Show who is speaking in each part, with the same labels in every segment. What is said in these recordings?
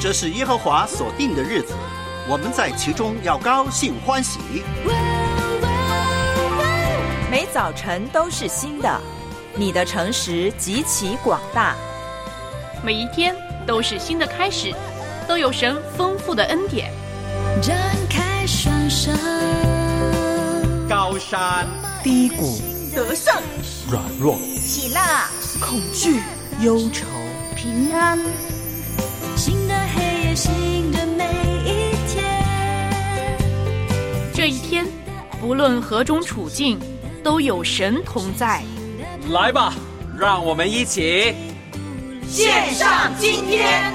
Speaker 1: 这是耶和华所定的日子，我们在其中要高兴欢喜。
Speaker 2: 每早晨都是新的，你的诚实极其广大。
Speaker 3: 每一天都是新的开始，都有神丰富的恩典。
Speaker 4: 展开双手，
Speaker 5: 高山
Speaker 2: 低谷，
Speaker 6: 得胜
Speaker 5: 软弱，
Speaker 6: 喜乐
Speaker 2: 恐惧忧愁，
Speaker 6: 平安。
Speaker 4: 新的黑夜，新的每一天。
Speaker 3: 这一天，不论何种处境，都有神同在。
Speaker 5: 来吧，让我们一起
Speaker 6: 献上今天。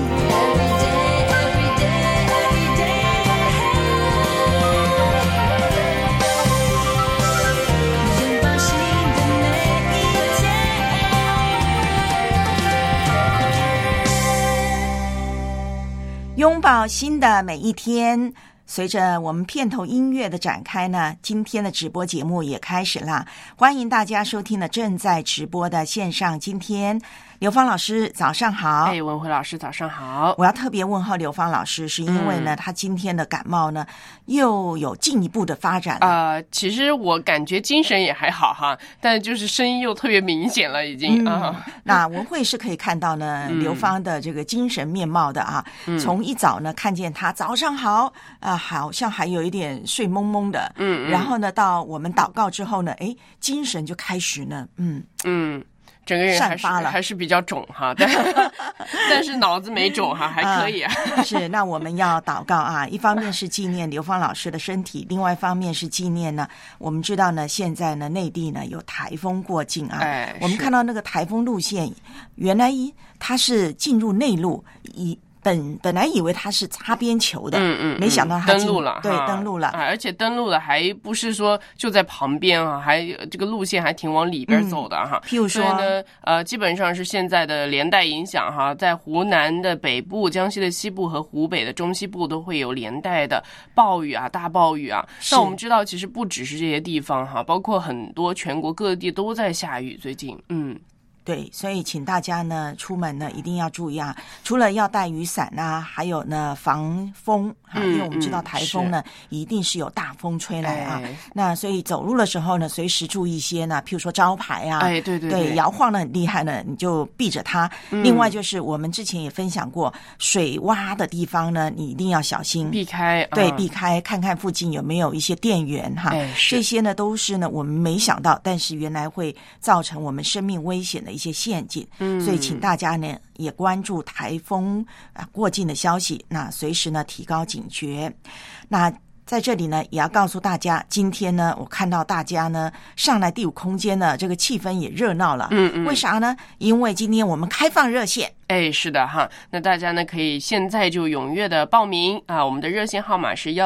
Speaker 7: 拥抱新的每一天。随着我们片头音乐的展开呢，今天的直播节目也开始啦。欢迎大家收听了正在直播的线上今天。刘芳老师早上好。
Speaker 8: 文慧老师早上好。
Speaker 7: 我要特别问候刘芳老师，是因为呢他今天的感冒呢又有进一步的发展了。
Speaker 8: 其实我感觉精神也还好哈，但就是声音又特别明显了已经。
Speaker 7: 那文慧是可以看到呢刘芳的这个精神面貌的啊。从一早呢看见他早上好好像还有一点睡蒙蒙的。然后呢到我们祷告之后呢精神就开始呢
Speaker 8: 整个人还是比较肿哈，但是脑子没肿哈，还可以啊。
Speaker 7: 是，那我们要祷告啊，一方面是纪念刘芳老师的身体，另外一方面是纪念呢，我们知道呢，现在呢内地呢有台风过境啊，我们看到那个台风路线，原来它是进入内陆本来以为它是擦边球的，没想到它
Speaker 8: 登陆了，
Speaker 7: 对，登陆了，
Speaker 8: 而且登陆了还不是说就在旁边啊，还这个路线还挺往里边走的哈。
Speaker 7: 譬如说
Speaker 8: 呢，基本上是现在的连带影响哈，在湖南的北部、江西的西部和湖北的中西部都会有连带的暴雨啊、大暴雨啊。那我们知道，其实不只是这些地方哈，包括很多全国各地都在下雨，最近
Speaker 7: 对，所以请大家呢出门呢一定要注意啊，除了要带雨伞啊，还有呢防风因为我们知道台风呢一定是有大风吹来啊。那所以走路的时候呢，随时注意一些呢，譬如说招牌啊，对，摇晃得很厉害呢，你就避着它。另外就是我们之前也分享过，水洼的地方呢，你一定要小心
Speaker 8: 避开，
Speaker 7: 对，避开，看看附近有没有一些电源哈。这些呢都是呢我们没想到，但是原来会造成我们生命危险的一些陷阱。所以请大家呢也关注台风过境的消息，那随时呢提高警觉。那在这里呢也要告诉大家，今天呢我看到大家呢上来第五空间呢，这个气氛也热闹了。为啥呢？因为今天我们开放热线。
Speaker 8: 是的哈，那大家呢可以现在就踊跃的报名啊，我们的热线号码是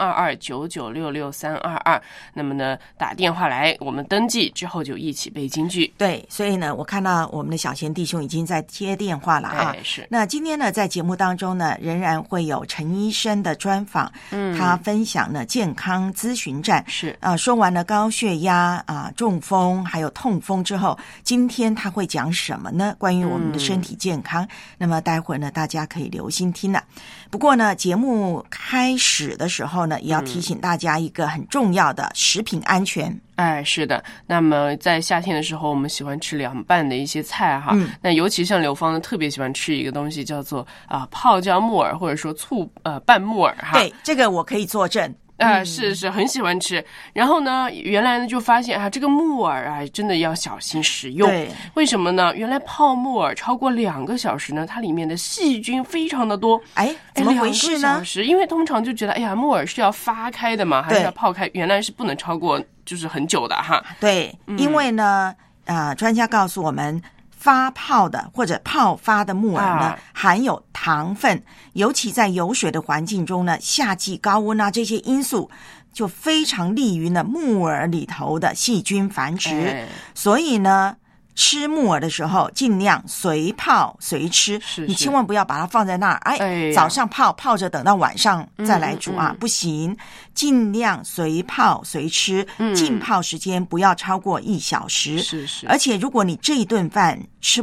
Speaker 8: 132299666322，那么呢打电话来，我们登记之后就一起背京剧。
Speaker 7: 对，所以呢我看到我们的小贤弟兄已经在接电话了啊。
Speaker 8: 是。那
Speaker 7: 今天呢在节目当中呢仍然会有陈医生的专访，他分享呢健康咨询站，
Speaker 8: 是
Speaker 7: 说完了高血压中风还有痛风之后，今天他会讲什么呢？关于我们的身体健康。那么待会儿呢大家可以留心听了。不过呢节目开始的时候呢也要提醒大家一个很重要的食品安全。
Speaker 8: 是的，那么在夏天的时候我们喜欢吃凉拌的一些菜哈，那尤其像刘芳呢特别喜欢吃一个东西叫做泡椒木耳，或者说醋拌木耳哈。
Speaker 7: 对，这个我可以作证。
Speaker 8: 是很喜欢吃。然后呢原来呢就发现这个木耳真的要小心食用。
Speaker 7: 对，
Speaker 8: 为什么呢？原来泡木耳超过2个小时呢，它里面的细菌非常的多。
Speaker 7: 怎么回事呢？
Speaker 8: 因为通常就觉得木耳是要发开的嘛，还是要泡开，原来是不能超过就是很久的哈。
Speaker 7: 对，因为呢专家告诉我们，发泡的或者泡发的木耳呢含有糖分，尤其在有水的环境中呢，夏季高温这些因素就非常利于呢木耳里头的细菌繁殖。所以呢吃木耳的时候尽量随泡随吃，你千万不要把它放在那儿早上泡着等到晚上再来煮不行，尽量随泡随吃，浸泡时间不要超过1小时。
Speaker 8: 是。
Speaker 7: 而且如果你这一顿饭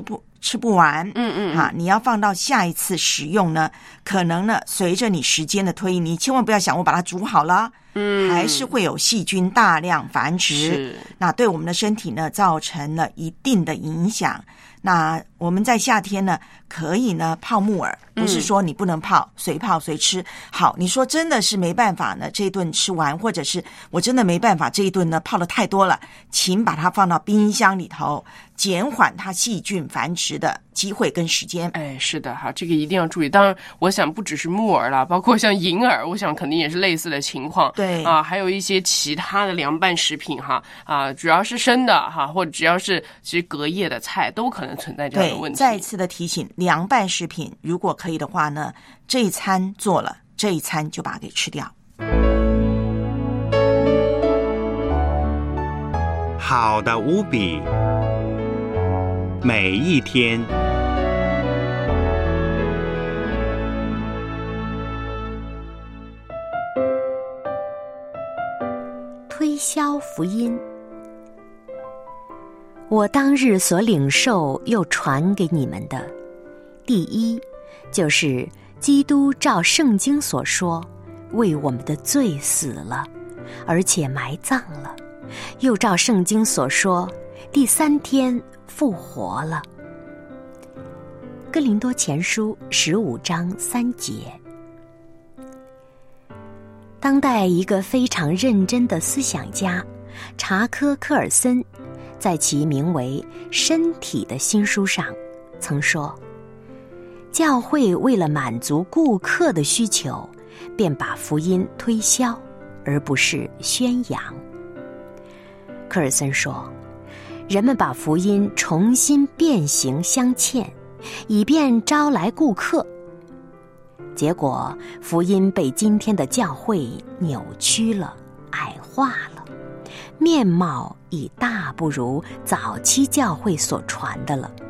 Speaker 7: 吃不完，你要放到下一次使用呢，可能呢随着你时间的推移，你千万不要想我把它煮好了，还是会有细菌大量繁殖，那对我们的身体呢造成了一定的影响。那我们在夏天呢可以呢泡木耳，不是说你不能泡，随泡随吃。好，你说真的是没办法呢这一顿吃完，或者是我真的没办法这一顿呢泡得太多了，请把它放到冰箱里头，减缓它细菌繁殖的机会跟时间。
Speaker 8: 是的哈，这个一定要注意。当然我想不只是木耳啦，包括像银耳，我想肯定也是类似的情况。
Speaker 7: 对
Speaker 8: 还有一些其他的凉拌食品哈，主要是生的哈，或者只要是其实隔夜的菜都可能存在这样的问题。
Speaker 7: 再一次的提醒，凉拌食品如果可以的话呢，这一餐做了，这一餐就把它给吃掉。
Speaker 9: 好的无比，每一天。
Speaker 10: 推销福音。我当日所领受又传给你们的，第一，就是基督照圣经所说，为我们的罪死了，而且埋葬了，又照圣经所说，第3天复活了。哥林多前书15章3节。当代一个非常认真的思想家查科·科尔森在其名为《身体》的新书上曾说，教会为了满足顾客的需求，便把福音推销，而不是宣扬。科尔森说，人们把福音重新变形镶嵌，以便招来顾客。结果福音被今天的教会扭曲了，矮化了，面貌已大不如早期教会所传的了。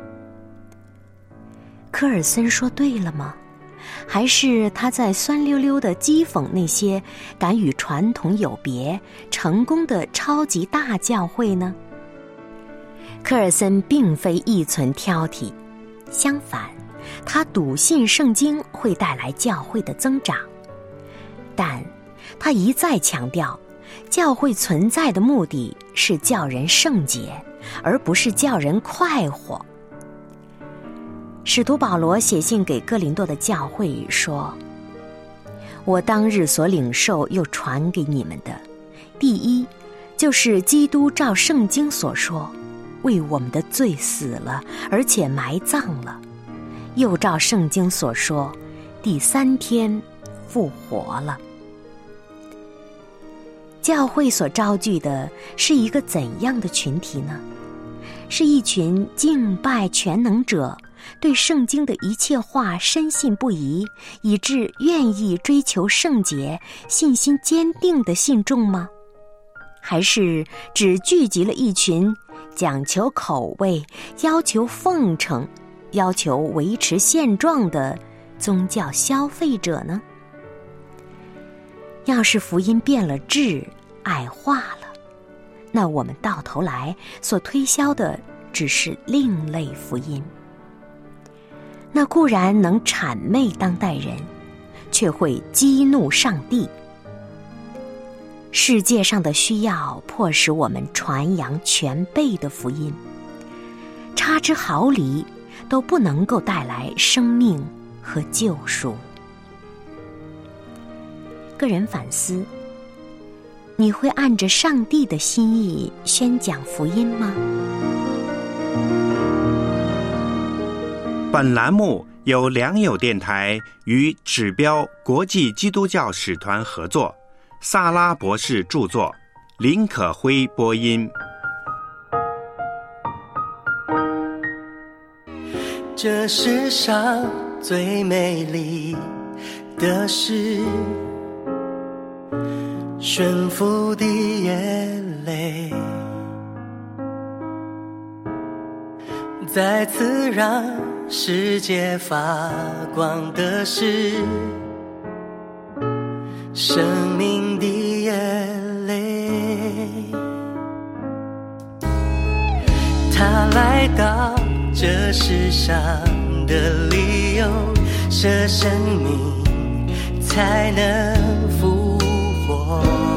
Speaker 10: 科尔森说对了吗？还是他在酸溜溜地讥讽那些敢与传统有别、成功的超级大教会呢？科尔森并非意存挑剔，相反，他笃信圣经会带来教会的增长，但他一再强调，教会存在的目的是叫人圣洁，而不是叫人快活。使徒保罗写信给哥林多的教会说，我当日所领受又传给你们的，第一，就是基督照圣经所说，为我们的罪死了，而且埋葬了，又照圣经所说，第3天复活了。教会所招聚的是一个怎样的群体呢？是一群敬拜全能者，对圣经的一切话深信不疑，以致愿意追求圣洁、信心坚定的信众吗？还是只聚集了一群讲求口味、要求奉承、要求维持现状的宗教消费者呢？要是福音变了质、矮化了，那我们到头来所推销的只是另类福音。那固然能谄媚当代人，却会激怒上帝。世界上的需要迫使我们传扬全备的福音，差之毫厘都不能够带来生命和救赎。个人反思，你会按着上帝的心意宣讲福音吗？
Speaker 9: 本栏目由良友电台与指标国际基督教使团合作，萨拉博士著作，林可辉播音。
Speaker 11: 这世上最美丽的事，顺服的眼泪，再次让世界发光的是生命的眼泪。他来到这世上的理由，舍生命才能复活。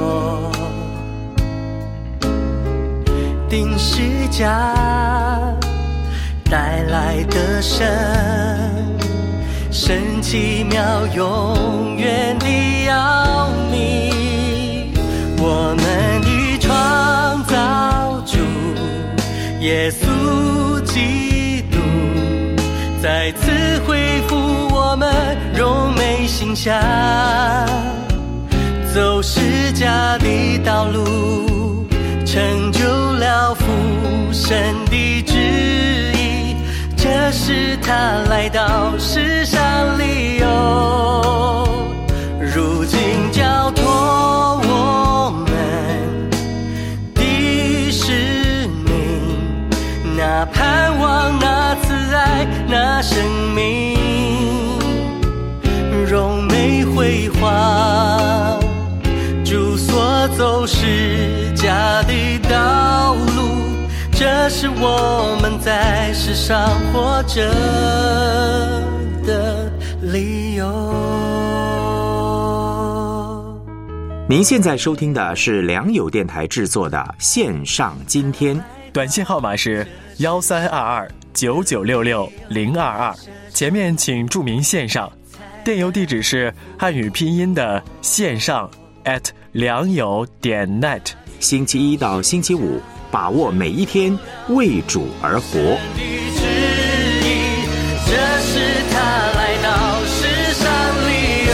Speaker 11: 定十架带来的神奇妙永远的奥秘，我们的创造主耶稣基督再次恢复我们荣美形象，走十架的道路，成就了父神的旨意，这是他来到世上理由，如今交托我们的使命，那盼望，那慈爱，那生命，荣美辉煌，主所走十架的道路，这是我们在世上活着的理由。
Speaker 12: 您现在收听的是良友电台制作的线上今天，
Speaker 13: 短信号码是1322996622，前面请注明线上，电邮地址是汉语拼音的线上良友.net。
Speaker 12: 星期一到星期五，把握每一天，为主而活。
Speaker 11: 这是他来到世上理由，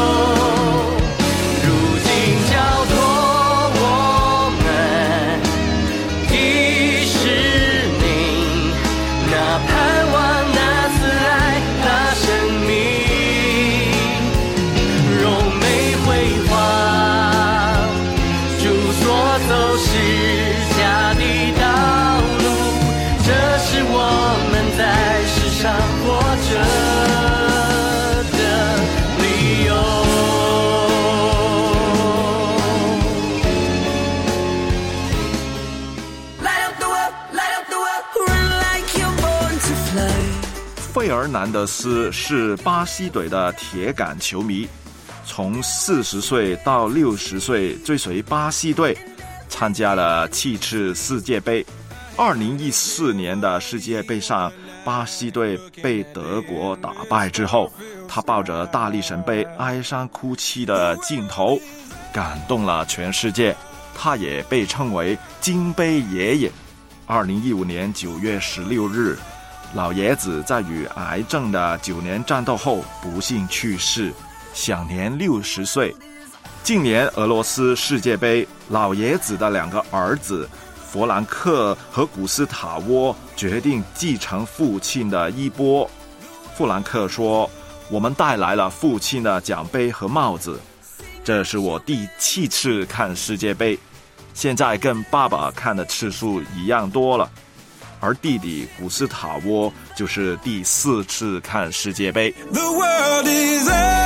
Speaker 11: 如今交托我们的使命，那盼望，那慈爱，那生命，荣美辉煌，主所走十架的道路，这是我们在世上活着的理由。
Speaker 14: 费尔南德斯是巴西队的铁杆球迷，从40岁到60岁追随巴西队，参加了7次世界杯。2014年的世界杯上，巴西队被德国打败之后，他抱着大力神杯哀伤哭泣的镜头，感动了全世界。他也被称为金杯爷爷。2015年9月16日，老爷子在与癌症的9年战斗后不幸去世，享年60岁。近年俄罗斯世界杯，老爷子的2个儿子弗兰克和古斯塔沃决定继承父亲的衣钵。弗兰克说：“我们带来了父亲的奖杯和帽子，这是我第7次看世界杯，现在跟爸爸看的次数一样多了。”而弟弟古斯塔沃就是第4次看世界杯。
Speaker 15: The world is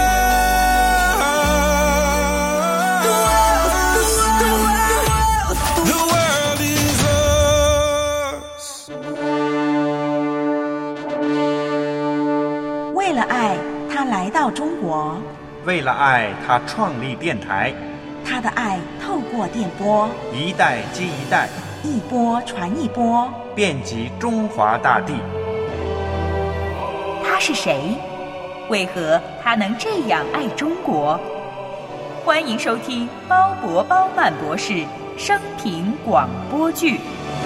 Speaker 7: 为了爱，他来到中国；
Speaker 9: 为了爱，他创立电台。
Speaker 7: 他的爱透过电波，
Speaker 9: 一代接一代，
Speaker 7: 一波传一波，
Speaker 9: 遍及中华大地。
Speaker 2: 他是谁？为何他能这样爱中国？欢迎收听鲍勃·褒曼博士生平广播剧。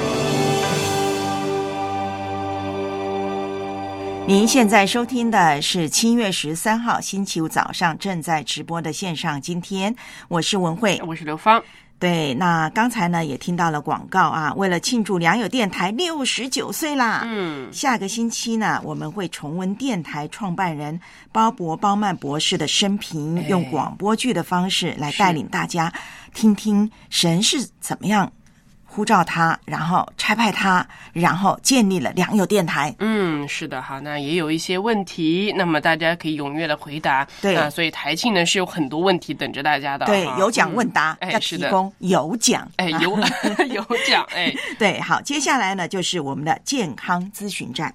Speaker 7: 您现在收听的是7月13号星期五早上正在直播的线上今天，我是文慧，
Speaker 8: 我是刘芳。
Speaker 7: 对，那刚才呢也听到了广告啊，为了庆祝良友电台69岁啦，下个星期呢我们会重温电台创办人鲍勃·褒曼博士的生平，用广播剧的方式来带领大家听听神是怎么样呼召他，然后差派他，然后建立了良友电台。
Speaker 8: 是的哈，那也有一些问题，那么大家可以踊跃的回答。
Speaker 7: 对，
Speaker 8: 所以台庆呢是有很多问题等着大家的。
Speaker 7: 对，有奖问答，要提供有奖。
Speaker 8: 有奖。
Speaker 7: 对，好，接下来呢就是我们的健康咨询站。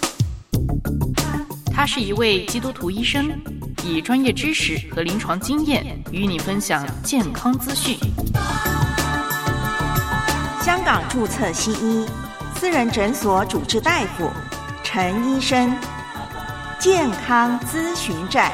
Speaker 3: 他是一位基督徒医生，以专业知识和临床经验与你分享健康资讯。
Speaker 7: 香港注册西医私人诊所主治大夫陈医生，健康咨询站。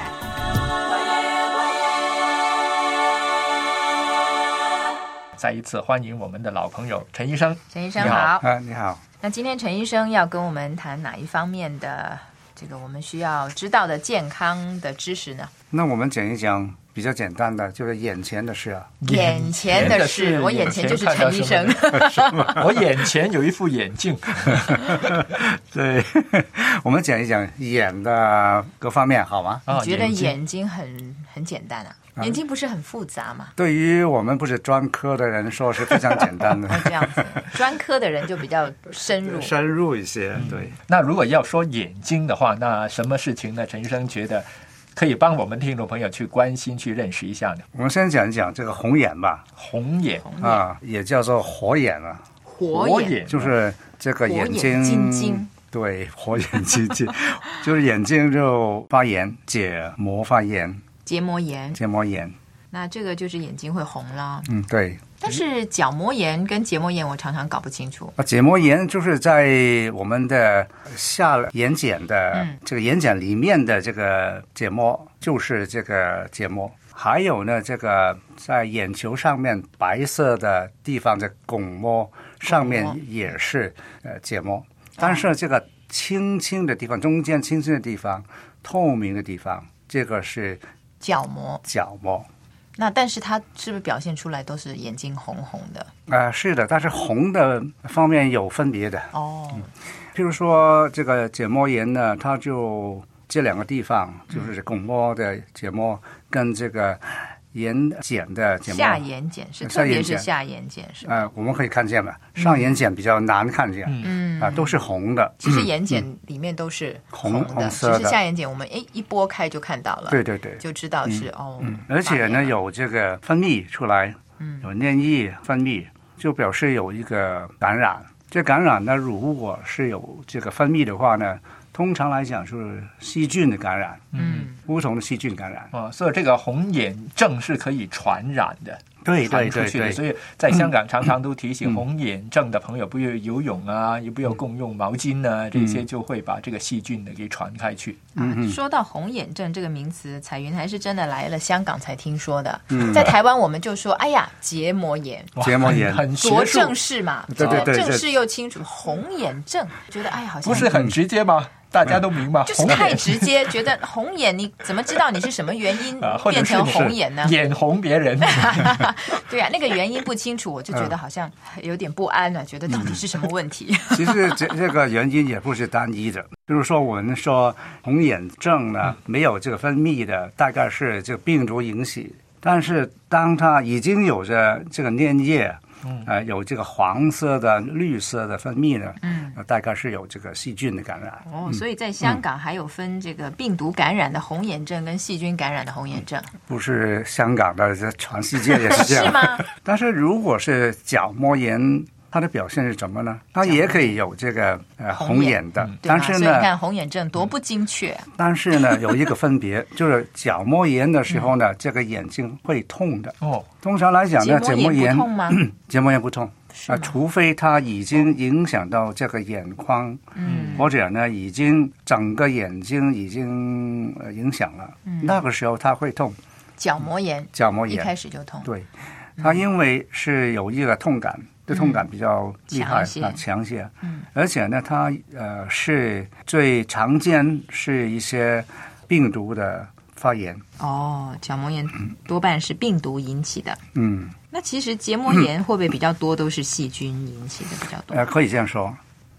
Speaker 13: 再一次欢迎我们的老朋友陈医生。
Speaker 15: 陈医生好。
Speaker 14: 你好。
Speaker 15: 那今天陈医生要跟我们谈哪一方面的这个我们需要知道的健康的知识呢？
Speaker 16: 那我们讲一讲比较简单的，就是眼前的事啊。
Speaker 15: 眼前的事，我眼前就是陈医生。
Speaker 13: 我眼前有一副眼镜。
Speaker 16: 对，我们讲一讲眼的各方面好吗？
Speaker 15: 你觉得眼睛很简单啊？眼睛不是很复杂吗？
Speaker 16: 对于我们不是专科的人说是非常简单的。
Speaker 15: 这样子，专科的人就比较深
Speaker 16: 入一些。对。
Speaker 13: 那如果要说眼睛的话，那什么事情呢？陈医生觉得可以帮我们听众朋友去关心、去认识一下呢？
Speaker 16: 我们先讲一讲这个红眼吧。
Speaker 13: 红眼
Speaker 16: 啊，也叫做火眼啊。
Speaker 15: 火眼
Speaker 16: 就是这个眼睛。对，火眼金睛，就是眼睛就发炎，结膜发炎。
Speaker 15: 结膜炎，那这个就是眼睛会红了。
Speaker 16: 对。
Speaker 15: 但是角膜炎跟结膜炎我常常搞不清楚。
Speaker 16: 结膜炎就是在我们的下眼睑的这个眼睑里面的这个结膜，就是这个结膜。还有呢，这个在眼球上面白色的地方的巩膜上面也是结膜。但是这个青青的地方，中间青青的地方，透明的地方，这个是
Speaker 15: 角膜。那但是它是不是表现出来都是眼睛红红的？
Speaker 16: 是的，但是红的方面有分别的。譬如说这个结膜炎呢，它就这两个地方，就是巩膜的结膜跟这个眼睑的结膜，
Speaker 15: 下眼睑是，特别是下眼睑是
Speaker 16: 我们可以看见嘛，上眼睑比较难看见，都是红的。
Speaker 15: 其实眼睑里面都是红色的，其实下眼睑我们一拨开就看到了，
Speaker 16: 对，
Speaker 15: 就知道是
Speaker 16: 而且呢，有这个分泌出来，有粘液分泌，就表示有一个感染。这感染呢，如果是有这个分泌的话呢，通常来讲是细菌的感染，不同的细菌感染。
Speaker 13: 所以这个红眼症是可以传染的。
Speaker 16: 对，
Speaker 13: 所以在香港常常都提醒红眼症的朋友不要游泳啊，也不要共用毛巾啊，这些就会把这个细菌的给传开去。
Speaker 15: 说到红眼症这个名词，彩云还是真的来了香港才听说的。在台湾我们就说，哎呀，结膜炎
Speaker 13: 很
Speaker 15: 多正式嘛，
Speaker 16: 对，
Speaker 15: 正式又清楚，红眼症，觉得哎呀，好像
Speaker 13: 不是很直接吗？大家都明白，
Speaker 15: 就是太直接，觉得红眼你怎么知道你是什么原因变成红眼呢？
Speaker 13: 眼红别人。
Speaker 15: 对啊，那个原因不清楚，我就觉得好像有点不安了，觉得到底是什么问题？
Speaker 16: 其实这个原因也不是单一的，比如说我们说红眼症呢，没有这个分泌的，大概是这个病毒引起，但是当它已经有着这个粘液。有这个黄色的、绿色的分泌呢，大概是有这个细菌的感染。
Speaker 15: 所以在香港还有分这个病毒感染的红眼症跟细菌感染的红眼症。
Speaker 16: 不是香港的，全世界也是这样。
Speaker 15: 是吗？
Speaker 16: 但是如果是角膜炎，它的表现是什么呢？它也可以有这个红眼的，但是呢，
Speaker 15: 所以你看红眼症多不精确。
Speaker 16: 但是呢，有一个分别，就是角膜炎的时候呢，这个眼睛会痛的。通常来讲呢，
Speaker 15: 结膜炎不痛吗？
Speaker 16: 结膜炎不痛除非它已经影响到这个眼眶，或者呢，已经整个眼睛已经影响了，那个时候它会痛。
Speaker 15: 角膜炎一开始就痛。
Speaker 16: 对，它因为是有一个痛感。这痛感比较厉害强些，而且呢，它是最常见是一些病毒的发炎。
Speaker 15: 角膜炎多半是病毒引起的。那其实结膜炎会不会比较多都是细菌引起的比较多？
Speaker 16: 可以这样说。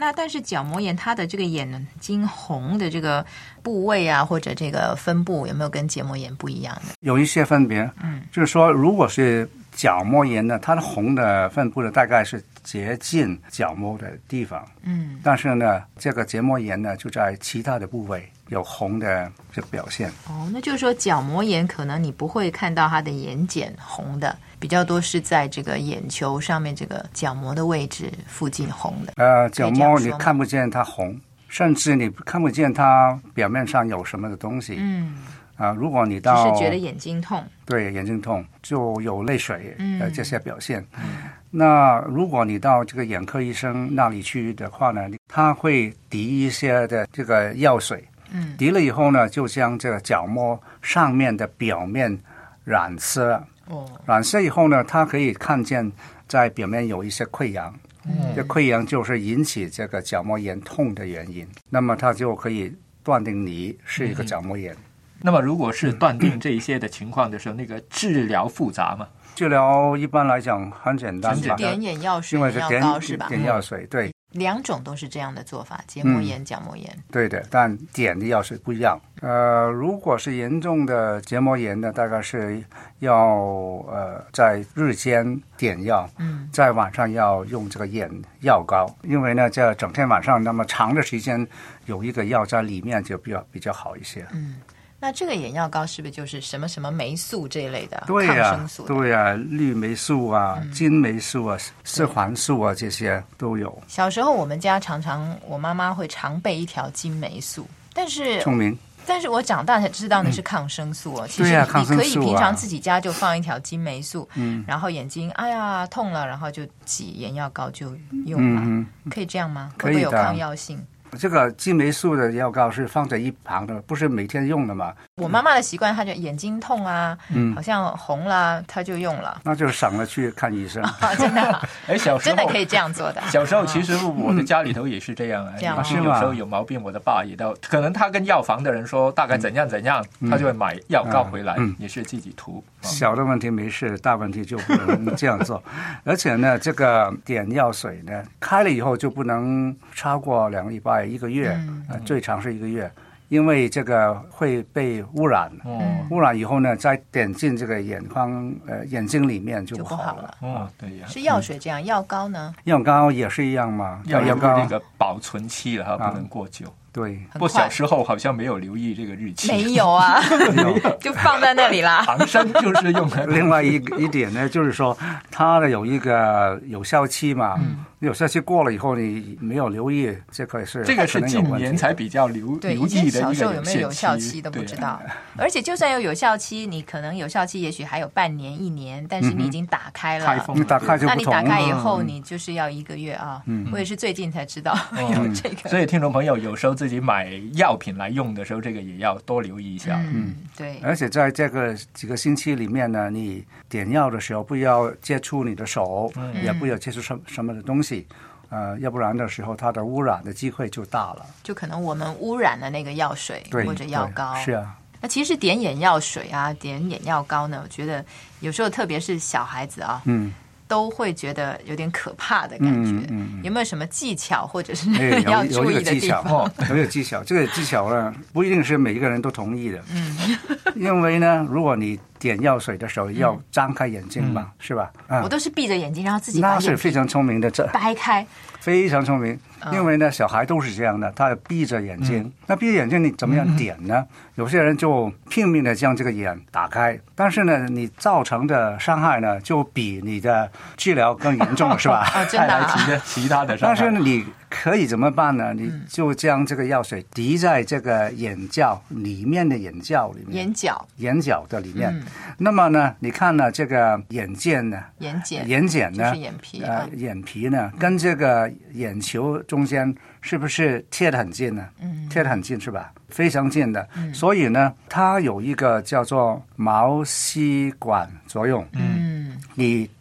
Speaker 15: 那但是角膜炎它的这个眼睛红的这个部位啊，或者这个分布有没有跟结膜炎不一样的？
Speaker 16: 有一些分别，就是说如果是角膜炎呢，它的红的分布呢大概是接近角膜的地方，但是呢这个结膜炎呢就在其他的部位有红的这个表现。
Speaker 15: 哦，那就是说角膜炎可能你不会看到它的眼睑红的，比较多是在这个眼球上面这个角膜的位置附近红的。
Speaker 16: 角膜你看不见它红，甚至你看不见它表面上有什么的东西。如果你到
Speaker 15: 只是觉得眼睛痛，
Speaker 16: 对，眼睛痛就有泪水这些表现。那如果你到这个眼科医生那里去的话呢，他会滴一些的这个药水，滴了以后呢，就将这个角膜上面的表面染色。染色以后呢，他可以看见在表面有一些溃疡。这溃疡就是引起这个角膜炎痛的原因，那么他就可以断定你是一个角膜炎。
Speaker 13: 那么如果是断定这一些的情况的时候，那个治疗复杂吗？
Speaker 16: 治疗一般来讲很简单吧，
Speaker 15: 点眼药水、
Speaker 16: 因为是
Speaker 15: 眼药膏是吧？
Speaker 16: 点药水，对，
Speaker 15: 两种都是这样的做法，结膜炎、角膜炎。
Speaker 16: 对的，但点的药水不一样。如果是严重的结膜炎呢，大概是要在日间点药，在晚上要用这个眼药膏，因为呢，这整天晚上那么长的时间有一个药在里面就比较好一些。
Speaker 15: 那这个眼药膏是不是就是什么什么霉素这一类的
Speaker 16: 对呀，
Speaker 15: 抗生素？
Speaker 16: 对呀，绿霉素啊、金霉素啊、四环素啊，这些都有。
Speaker 15: 小时候我们家常常，我妈妈会常备一条金霉素，但是
Speaker 16: 聪明。
Speaker 15: 但是我长大才知道那是抗生素哦。其
Speaker 16: 实
Speaker 15: 你可以平常自己家就放一条金霉素，然后眼睛哎呀痛了，然后就挤眼药膏就用了，可以这样吗？会不会有抗药性？
Speaker 16: 这个金霉素的药膏是放在一旁的，不是每天用的嘛。
Speaker 15: 我妈妈的习惯，她就眼睛痛啊，好像红啦，她就用了。
Speaker 16: 那就省了去看医生。
Speaker 15: 真的、啊，
Speaker 13: 小时候
Speaker 15: 真的可以这样做的。
Speaker 13: 小时候其实我的家里头也是这样啊，
Speaker 15: 这样
Speaker 13: 也是有时候有毛病，我的爸也到，可能他跟药房的人说大概怎样怎样，他就会买药膏回来，也是自己涂。
Speaker 16: 小的问题没事，大问题就不能这样做。而且呢，这个点药水呢，开了以后就不能超过2个礼拜、1个月，最长是1个月。因为这个会被污染，污染以后呢，再点进这个眼睛里面就不好了。
Speaker 13: 对呀，
Speaker 15: 是药水这样，药膏呢？
Speaker 16: 药膏也是一样嘛，
Speaker 13: 药膏那个保存期了，不能过久。
Speaker 16: 对，
Speaker 13: 不过小时候好像没有留意这个日期。
Speaker 15: 没有啊，就放在那里啦。
Speaker 13: 唐参就是用来。
Speaker 16: 另外一点呢，就是说它的有一个有效期嘛，有效期过了以后，你没有留意，这个是
Speaker 13: 近年才比较留意的一个
Speaker 15: 小时候有没有有效期都不知道。而且就算有有效期，你可能有效期也许还有半年、1年，但是你已经打开了，
Speaker 16: 你打开就不同。
Speaker 15: 那你打开以后，你就是要1个月啊。我也是最近才知道有这个。
Speaker 13: 所以听众朋友有时候自己买药品来用的时候，这个也要多留意一下。
Speaker 15: 对。
Speaker 16: 而且在这个几个星期里面呢，你点药的时候不要接触你的手，也不要接触什么的东西，要不然的时候它的污染的机会就大了。
Speaker 15: 就可能我们污染了那个药水或者药膏。
Speaker 16: 是啊。
Speaker 15: 那其实点眼药水啊，点眼药膏呢，我觉得有时候特别是小孩子啊，都会觉得有点可怕的感觉。有没有什么技巧或者是要注意的地方？
Speaker 16: 有技巧，这个技巧呢，不一定是每一个人都同意的。因为呢，如果你点药水的时候要张开眼睛嘛，是吧？
Speaker 15: 我都是闭着眼睛，然后自己把
Speaker 16: 那是非常聪明的，
Speaker 15: 掰开，
Speaker 16: 非常聪明。因为呢，小孩都是这样的，他闭着眼睛。那闭着眼睛你怎么样点呢？有些人就拼命的将这个眼打开，但是呢，你造成的伤害呢，就比你的治疗更严重了，是吧？
Speaker 15: 真的啊。
Speaker 13: 其他的伤害。
Speaker 16: 但是你可以怎么办呢？你就将这个药水滴在这个眼角里面的眼角里面，眼角的里面。那么呢，你看呢，这个眼睑呢，眼睑呢，
Speaker 15: 就是眼皮，
Speaker 16: 眼皮呢，跟这个眼球中间是不是贴得很近呢？贴得很近是吧？非常近的。所以呢，它有一个叫做毛细管作用。你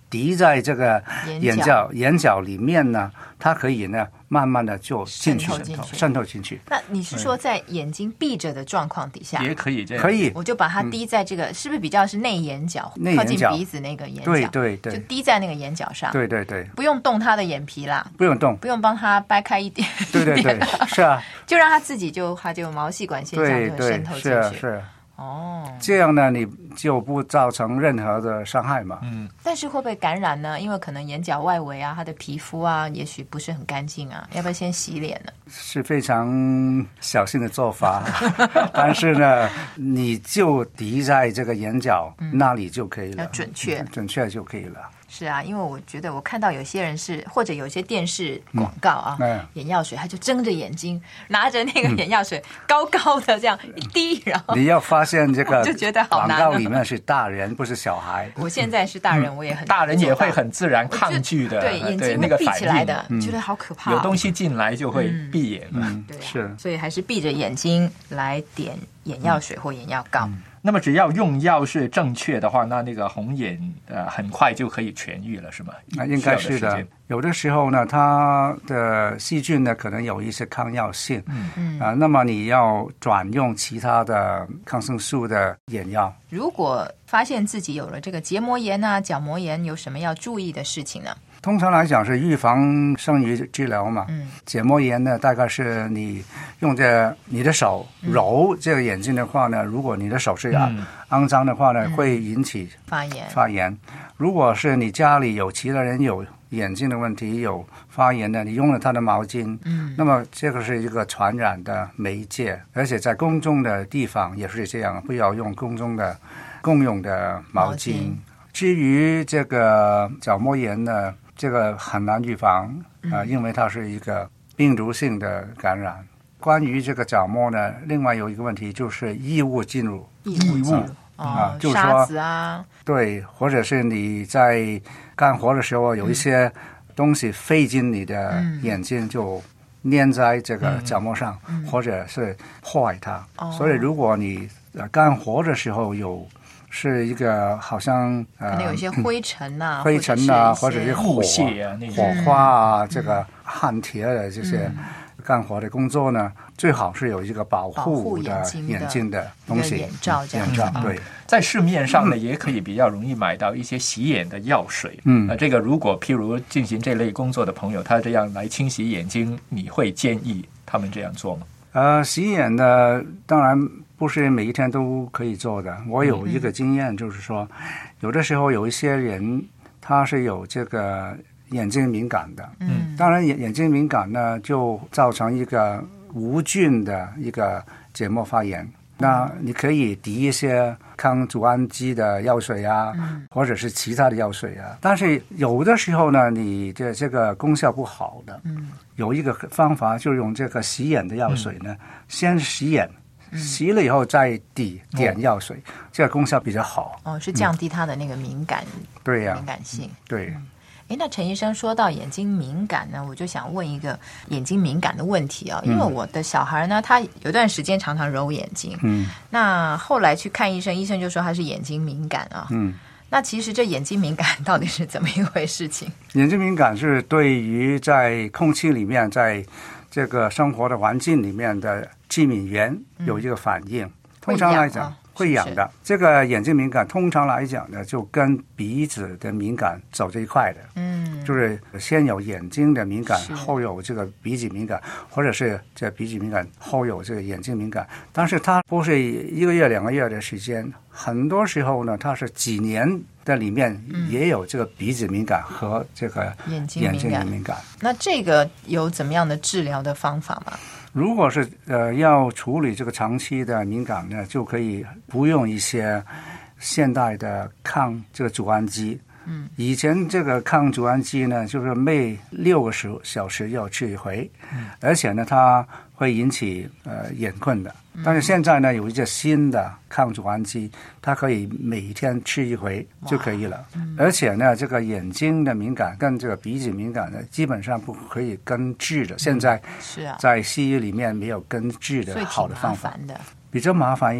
Speaker 16: 滴在这个眼角里面呢，它可以呢慢慢的就渗透进去。
Speaker 15: 那你是说在眼睛闭着的状况底下
Speaker 13: 也可以这样？
Speaker 16: 可以，
Speaker 15: 我就把它滴在这个，是不是比较是内眼角，靠近鼻子那个眼角？
Speaker 16: 对，
Speaker 15: 就滴在那个眼角上。
Speaker 16: 对，
Speaker 15: 不用动它的眼皮啦，
Speaker 16: 不用动，
Speaker 15: 不用帮它掰开一点。
Speaker 16: 对，是啊，
Speaker 15: 就让它自己它就毛细管现象就渗透进去。
Speaker 16: 是。哦，这样呢，你就不造成任何的伤害嘛。
Speaker 15: 但是会不会感染呢？因为可能眼角外围啊，它的皮肤啊，也许不是很干净啊，要不要先洗脸呢？
Speaker 16: 是非常小心的做法，但是呢，你就滴在这个眼角那里就可以了，
Speaker 15: 要准确
Speaker 16: 就可以了。
Speaker 15: 是啊，因为我觉得我看到有些人是，或者有些电视广告啊，眼药水，他就睁着眼睛拿着那个眼药水，高高的这样一滴，然后
Speaker 16: 你要发现这个
Speaker 15: 就觉得好难
Speaker 16: 广告里面是大人，不是小孩。
Speaker 15: 我现在是大人，我也很
Speaker 13: 大人也会很自然抗拒的，
Speaker 15: 对眼睛会闭起来的，觉得好可怕。
Speaker 13: 有东西进来就会闭眼了，
Speaker 15: 对，
Speaker 16: 是，
Speaker 15: 所以还是闭着眼睛来点眼药水或眼药膏。
Speaker 13: 那么只要用药是正确的话，那个红眼很快就可以痊愈了，是吗？
Speaker 16: 应该是的。有的时候呢，它的细菌呢可能有一些抗药性，那么你要转用其他的抗生素的眼药。
Speaker 15: 如果发现自己有了这个结膜炎啊、角膜炎，有什么要注意的事情呢？
Speaker 16: 通常来讲是预防胜于治疗嘛。结膜炎呢，大概是你用你的手揉这个眼睛的话呢，如果你的手是肮脏的话呢，会引起发炎。如果是你家里有其他人有眼睛的问题有发炎的，你用了他的毛巾，那么这个是一个传染的媒介，而且在公众的地方也是这样，不要用共用的毛巾。至于这个角膜炎呢，这个很难预防因为它是一个病毒性的感染。关于这个角膜呢，另外有一个问题就是异物进入，
Speaker 15: 就是说沙子啊，
Speaker 16: 对，或者是你在干活的时候有一些东西飞进你的眼睛，就粘在这个角膜上，或者是破坏它。所以如果你干活的时候是一个好像
Speaker 15: 可能有一些灰尘啊，
Speaker 16: 或者是火花啊，这个焊铁的这些干活的工作呢，最好是有一个保护的眼睛的东西，
Speaker 15: 眼罩这样。
Speaker 16: 对，
Speaker 13: 在市面上呢，也可以比较容易买到一些洗眼的药水。这个如果譬如进行这类工作的朋友，他这样来清洗眼睛，你会建议他们这样做吗？
Speaker 16: 洗眼呢，当然不是每一天都可以做的。我有一个经验，就是说，有的时候有一些人他是有这个眼睛敏感的，当然眼睛敏感呢，就造成一个无菌的一个结膜发炎。那你可以滴一些抗组胺基的药水啊，或者是其他的药水啊。但是有的时候呢，你的这个功效不好的，有一个方法就是用这个洗眼的药水呢，先洗眼。洗了以后再点药水，这个功效比较好。
Speaker 15: 是降低它的那个敏感，
Speaker 16: 对呀，
Speaker 15: 敏感性。
Speaker 16: 对。
Speaker 15: 那陈医生说到眼睛敏感呢，我就想问一个眼睛敏感的问题啊，因为我的小孩呢，他有段时间常常揉眼睛，那后来去看医生，医生就说他是眼睛敏感啊，那其实这眼睛敏感到底是怎么一回事情？
Speaker 16: 眼睛敏感是对于在空气里面，在这个生活的环境里面的致敏源有一个反应，通常来讲会痒的。这个眼睛敏感通常来讲呢，就跟鼻子的敏感走这一块的，就是先有眼睛的敏感，后有这个鼻子敏感，或者是这鼻子敏感后有这个眼睛敏感。但是它不是1个月2个月的时间，很多时候呢，它是几年的里面也有这个鼻子敏感和这个眼睛敏感。
Speaker 15: 那这个有怎么样的治疗的方法吗？
Speaker 16: 如果是要处理这个长期的敏感呢，就可以不用一些现代的抗这个组胺基。以前这个抗组胺基呢，就是每6个小时要吃一回，而且呢，它会引起眼困的。但是现在呢，有一些新的抗组胺基，它可以每天吃一回就可以了。而且呢，这个眼睛的敏感跟这个鼻子敏感呢，基本上不可以根治的。现在在西医里面没有根治的好的方法，比较麻烦一点。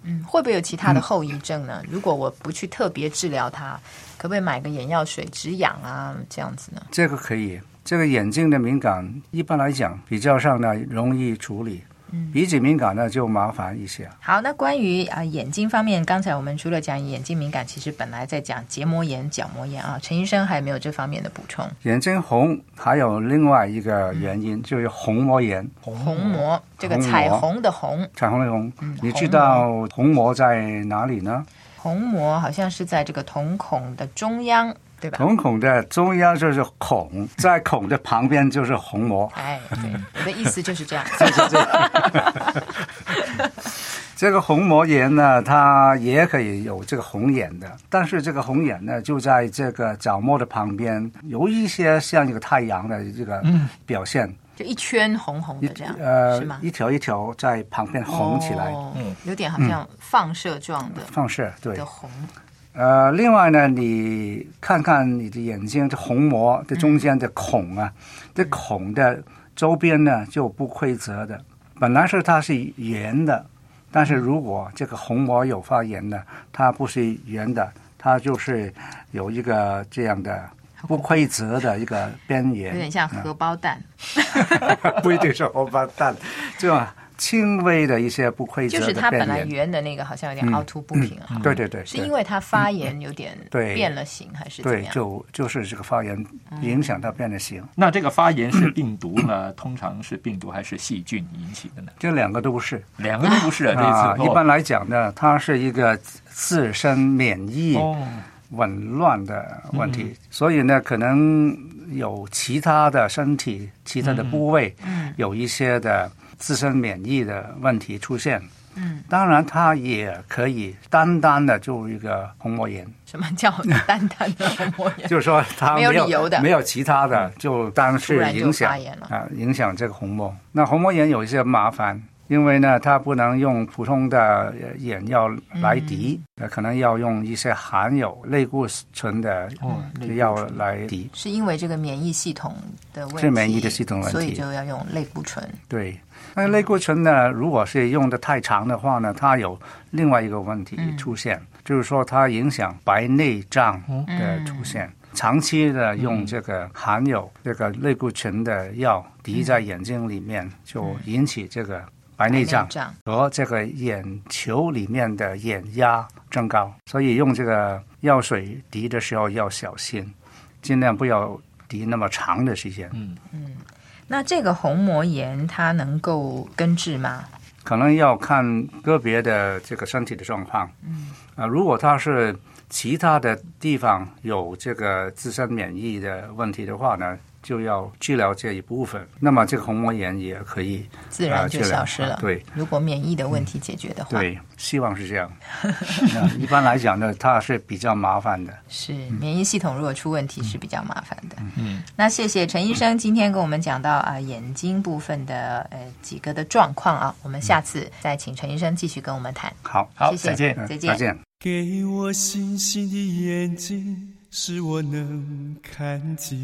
Speaker 15: 会不会有其他的后遗症呢？如果我不去特别治疗它，可不可以买个眼药水止痒啊这样子呢？
Speaker 16: 这个可以。这个眼睛的敏感一般来讲比较上呢容易处理，鼻子敏感呢就麻烦一些。
Speaker 15: 好，那关于眼睛方面，刚才我们除了讲眼睛敏感，其实本来在讲结膜炎、角膜炎啊，陈医生还有没有这方面的补充？
Speaker 16: 眼睛红还有另外一个原因，就是虹膜炎。
Speaker 15: 虹膜，这个彩虹的虹，
Speaker 16: 彩虹的虹，你知道虹膜在哪里呢？
Speaker 15: 虹膜好像是在这个瞳孔的中央，对吧？
Speaker 16: 瞳孔的中央就是孔，在孔的旁边就是虹膜。
Speaker 15: 哎，对，我的意思就是这样。
Speaker 16: 就是这样。这个虹膜炎呢，它也可以有这个红眼的，但是这个红眼呢，就在这个角膜的旁边，有一些像一个太阳的这个表现。
Speaker 15: 就一圈红红的这样，是吗？
Speaker 16: 一条一条在旁边红起来，
Speaker 15: 有点好像放射状的，
Speaker 16: 放射对
Speaker 15: 的红。
Speaker 16: 另外呢，你看看你的眼睛这虹膜的中间的孔啊，这孔的周边呢就不规则的，本来是它是圆的，但是如果这个虹膜有发炎呢，它不是圆的，它就是有一个这样的不规则的一个边缘，
Speaker 15: 有点像荷包蛋。
Speaker 16: 不一定是荷包蛋，这种轻微的一些不规则的边缘，
Speaker 15: 就是它本来圆的那个好像有点凹凸不平啊。
Speaker 16: 对对对，
Speaker 15: 是因为它发炎有点变了形，还是怎么样？
Speaker 16: 对，就是这个发炎影响它变了形。
Speaker 13: 那这个发炎是病毒呢？通常是病毒还是细菌引起的呢？
Speaker 16: 这两个都不是，
Speaker 13: 两个都不是啊。
Speaker 16: 一般来讲呢，它是一个自身免疫紊乱的问题，所以呢，可能有其他的身体、其他的部位，有一些的自身免疫的问题出现。当然，它也可以单单的就一个虹膜炎。
Speaker 15: 什么叫单单的虹膜炎？
Speaker 16: 就是说它
Speaker 15: 没有理由的，
Speaker 16: 没有其他的，就单是影响影响这个虹膜。那虹膜炎有一些麻烦。因为呢，它不能用普通的眼药来滴，可能要用一些含有类固醇的药来滴。
Speaker 15: 是因为这个免疫系统的问题，
Speaker 16: 是免疫的系统问题，
Speaker 15: 所以就要用类固醇。
Speaker 16: 对，那类固醇呢，如果是用的太长的话呢，它有另外一个问题出现，就是说它影响白内障的出现。长期的用这个含有这个类固醇的药滴在眼睛里面，就引起这个白内障和这个眼球里面的眼压增高，所以用这个药水滴的时候要小心，尽量不要滴那么长的时间。
Speaker 15: 那这个虹膜炎它能够根治吗？
Speaker 16: 可能要看个别的这个身体的状况。如果它是其他的地方有这个自身免疫的问题的话呢，就要治疗这一部分，那么这个虹膜炎也可以
Speaker 15: 自然就消失了。
Speaker 16: 对，
Speaker 15: 如果免疫的问题解决的话，
Speaker 16: 对，希望是这样。一般来讲呢，它是比较麻烦的。
Speaker 15: 是免疫系统如果出问题是比较麻烦的。那谢谢陈医生今天跟我们讲到眼睛部分的几个的状况啊，我们下次再请陈医生继续跟我们谈。
Speaker 16: 好，
Speaker 15: 谢谢，再见，
Speaker 16: 再见。
Speaker 17: 给我星星的眼睛，使我能看见；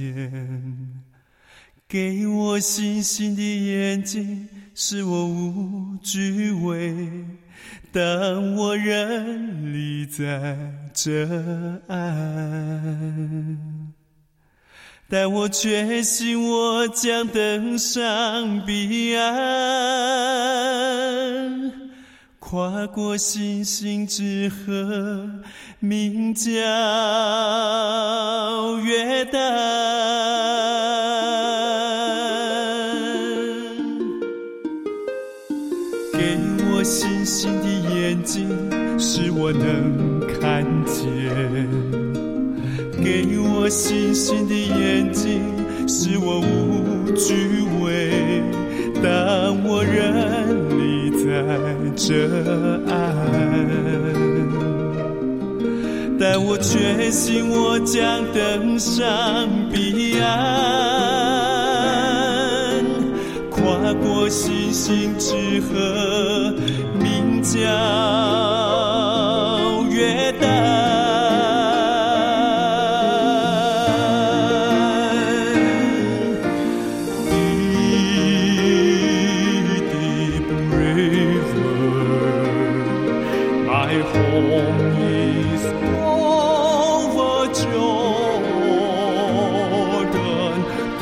Speaker 17: 给我星星的眼睛，使我无惧畏。当我人立在这岸，但我确信我将登上彼岸，跨过星星之河，名叫约旦。给我星星的眼睛，使我能看见；给我星星的眼睛，使我无惧畏。当我人立在这岸，但我确信我将登上彼岸，跨过星星之河，名叫约旦。 My home is over Jordan,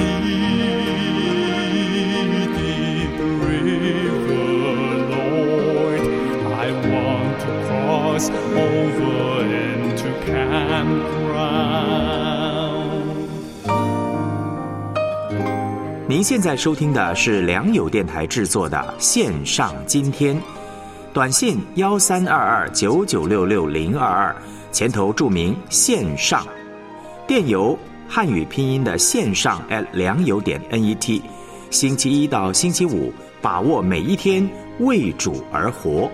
Speaker 17: deep, deep river, Lord. I want to cross over into campground.
Speaker 12: 您现在收听的是良友电台制作的线上今天，短信1322996622，前头注明线上，电邮汉语拼音的线上良友.net， 星期一到星期五，把握每一天，为主而活。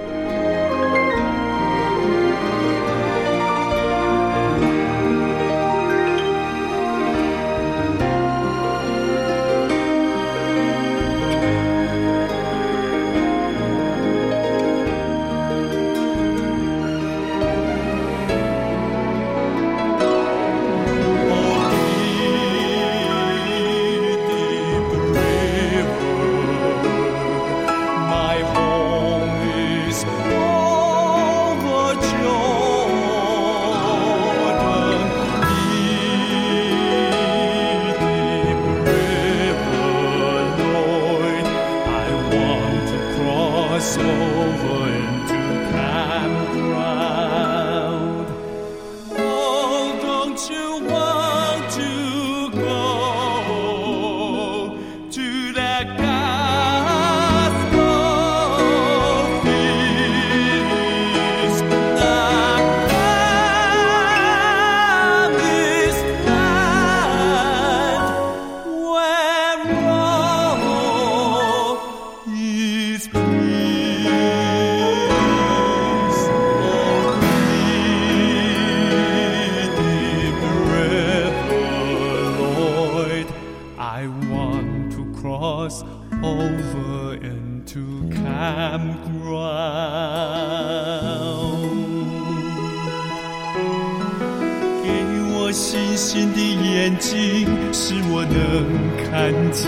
Speaker 17: 星星的眼睛，使我能看见。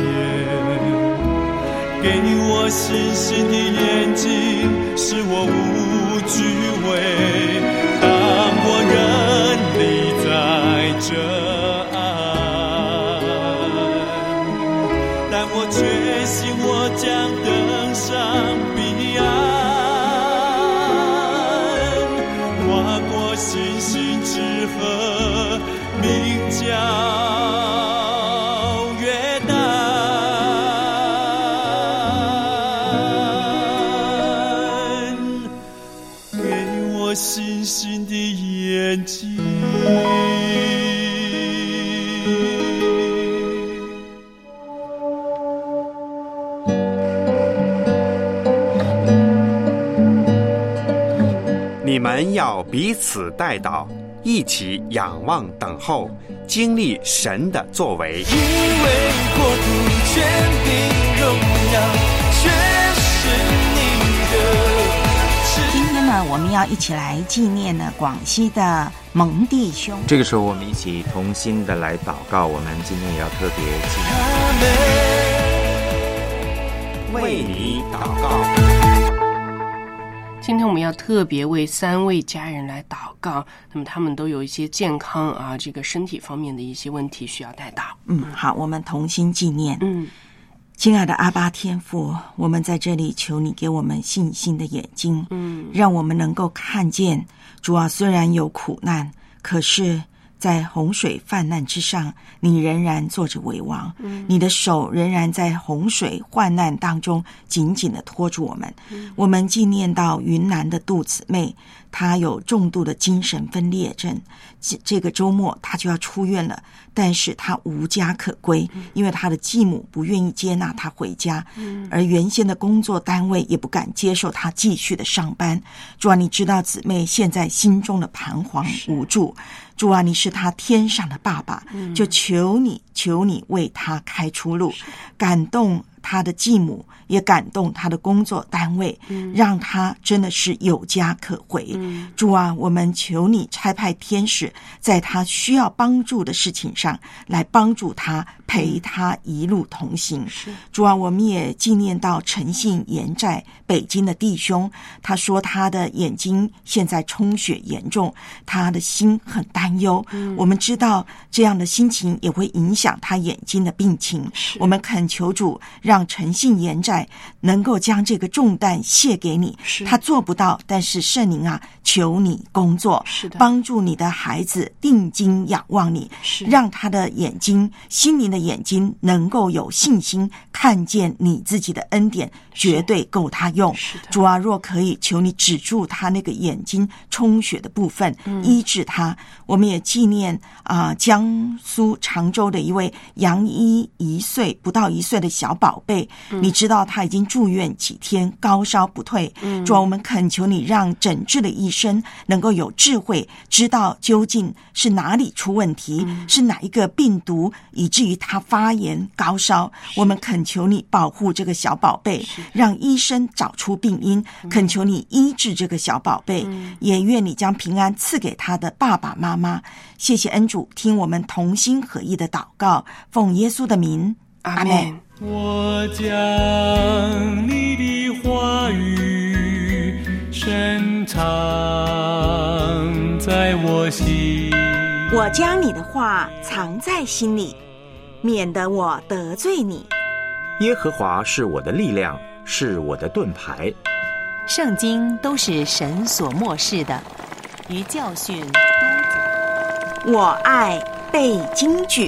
Speaker 17: 给我星星的眼睛，使我无惧畏。当我人立在这岸，但我确信我将登上彼岸，跨过星星之河，名叫约旦。给我星星的眼睛。
Speaker 9: 你们要彼此代祷，一起仰望等候，经历神的作为。
Speaker 11: 因为国度、权柄、荣耀，全是你的。
Speaker 7: 今天呢，我们要一起来纪念呢广西的蒙弟兄。
Speaker 12: 这个时候，我们一起同心的来祷告。我们今天也要特别纪念，为你祷告。
Speaker 8: 今天我们要特别为3位家人来祷告，那么他们都有一些健康啊，这个身体方面的一些问题需要代祷。
Speaker 7: 好，我们同心纪念。亲爱的阿爸天父，我们在这里求你给我们信心的眼睛，让我们能够看见主啊，虽然有苦难，可是在洪水泛滥之上，你仍然坐着为王，你的手仍然在洪水患难当中紧紧地拖住我们。我们纪念到云南的杜姊妹，她有重度的精神分裂症，这个周末她就要出院了，但是她无家可归，因为她的继母不愿意接纳她回家，而原先的工作单位也不敢接受她继续的上班。主啊，你知道姊妹现在心中的彷徨无助，主啊，你是她天上的爸爸，就求你为她开出路，感动他的继母，也感动他的工作单位，让他真的是有家可回。主啊，我们求你差派天使在他需要帮助的事情上来帮助他，陪他一路同行。主啊，我们也纪念到诚信盐寨北京的弟兄，他说他的眼睛现在充血严重，他的心很担忧。我们知道这样的心情也会影响他眼睛的病情。我们恳求主让诚信盐寨能够将这个重担卸给你，他做不到，但是圣灵啊，求你工作，帮助你的孩子定睛仰望你，让他的眼睛，心灵的眼睛能够有信心看见你自己的恩典绝对够他用。主啊，若可以，求你止住他那个眼睛充血的部分，医治他。我们也纪念江苏常州的一位杨一不到1岁的小宝贝，你知道他已经住院几天，高烧不退。主啊，我们恳求你让诊治的医生能够有智慧，知道究竟是哪里出问题，是哪一个病毒以至于他发炎高烧。我们恳求你保护这个小宝贝，让医生找出病因，恳求你医治这个小宝贝，也愿你将平安赐给他的爸爸妈妈。谢谢恩主，听我们同心合意的祷告，奉耶稣的名，阿们。
Speaker 17: 我将你的话语深藏在我心，
Speaker 7: 我将你的话藏在心里，免得我得罪你。
Speaker 12: 耶和华是我的力量，是我的盾牌。
Speaker 10: 圣经都是神所默示的，于教训、
Speaker 7: 我爱背金句。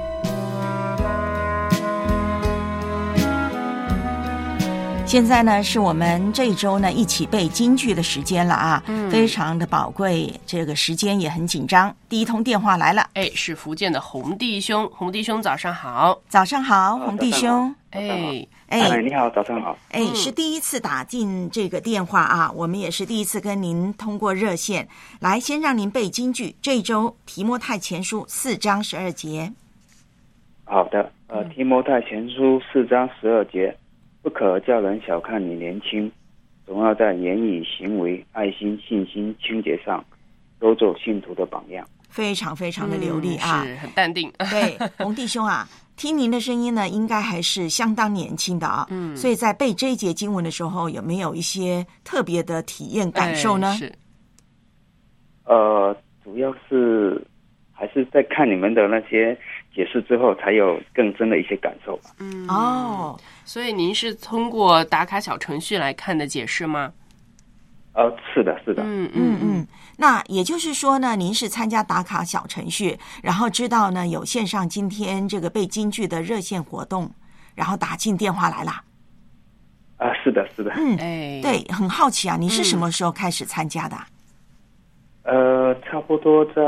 Speaker 7: 现在呢，是我们这一周呢一起背金句的时间了啊，非常的宝贵，这个时间也很紧张。第一通电话来了，
Speaker 8: 是福建的洪弟兄，洪弟兄早上好。
Speaker 7: 早上好，洪弟兄。
Speaker 18: 你好，早上好。
Speaker 7: 是第一次打进这个电话啊，我们也是第一次跟您通过热线来，先让您背金句。这一周提摩太前书4章12节。
Speaker 18: 好的，提摩太前书4章12节，不可叫人小看你年轻，总要在言语、行为、爱心、信心、清洁上都做信徒的榜样。
Speaker 7: 非常非常的流利啊，
Speaker 8: 是很淡定。
Speaker 7: 对，洪弟兄啊，听您的声音呢，应该还是相当年轻的啊。所以在背这一节经文的时候，有没有一些特别的体验感受呢？
Speaker 18: 主要是还是在看你们的那些解释之后，才有更深的一些感受吧。
Speaker 8: 所以您是通过打卡小程序来看的解释吗？
Speaker 18: 是的，是的。
Speaker 7: 那也就是说呢，您是参加打卡小程序，然后知道呢有线上今天这个背金句的热线活动，然后打进电话来啦。
Speaker 18: 是的，是的。
Speaker 7: 对，很好奇啊，你是什么时候开始参加的？
Speaker 18: 差不多在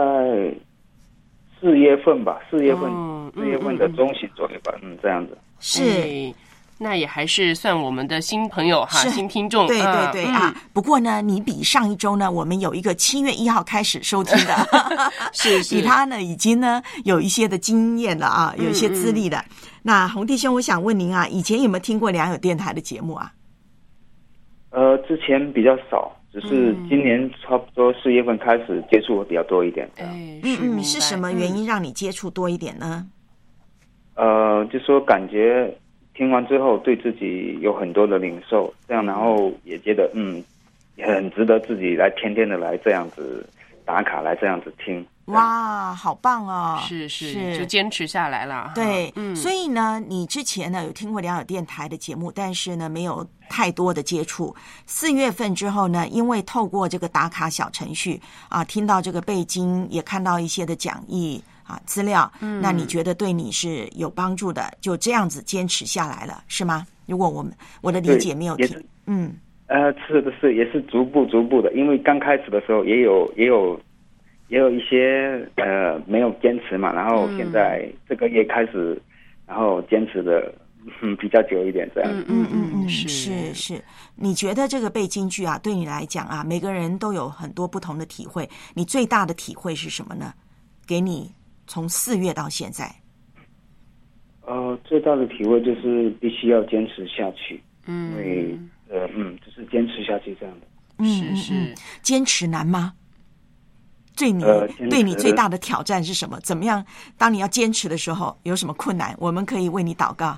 Speaker 18: 4月份吧，4月份的中旬左右吧，这样子。
Speaker 7: 是。
Speaker 8: 那也还是算我们的新朋友哈，新听众。
Speaker 7: 对对对啊！不过呢，你比上一周呢，我们有一个7月1号开始收听的，
Speaker 8: 是
Speaker 7: 比他呢已经呢有一些的经验了啊，有一些资历的。那洪弟兄，我想问您啊，以前有没有听过良友电台的节目啊？
Speaker 18: 之前比较少，只是今年差不多4月份开始接触比较多一点。
Speaker 7: 是什么原因让你接触多一点呢？
Speaker 18: 就说感觉听完之后对自己有很多的领受，这样然后也觉得也很值得自己来天天的来这样子打卡，来这样子听。
Speaker 7: 哇，好棒哦！
Speaker 8: 是，就坚持下来了。
Speaker 7: 对，所以呢，你之前呢有听过良友电台的节目，但是呢没有太多的接触。4月份之后呢，因为透过这个打卡小程序啊，听到这个背经，也看到一些的讲义资料，那你觉得对你是有帮助的，就这样子坚持下来了，是吗？如果我的理解没有错，
Speaker 18: 是的，也是逐步的，因为刚开始的时候也有一些没有坚持嘛，然后现在这个月开始，然后坚持的比较久一点，这样。
Speaker 7: 是。你觉得这个背金句啊，对你来讲啊，每个人都有很多不同的体会，你最大的体会是什么呢？给你从4月到现在。
Speaker 18: 最大的体会就是必须要坚持下去，因为就是坚持下去这样的。
Speaker 7: 是，坚持难吗？对你最大的挑战是什么？怎么样？当你要坚持的时候，有什么困难？我们可以为你祷告。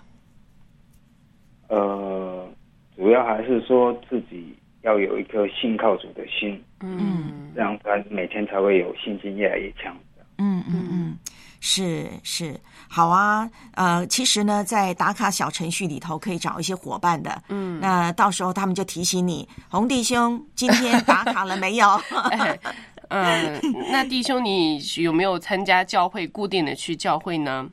Speaker 18: 主要还是说自己要有一颗信靠主的心，这样才每天才会有信心越来越强。是，好啊。其实呢，在打卡小程序里头可以找一些伙伴的。那到时候他们就提醒你，洪弟兄今天打卡了没有？
Speaker 8: 那弟兄，你有没有参加教会固定的去教会呢？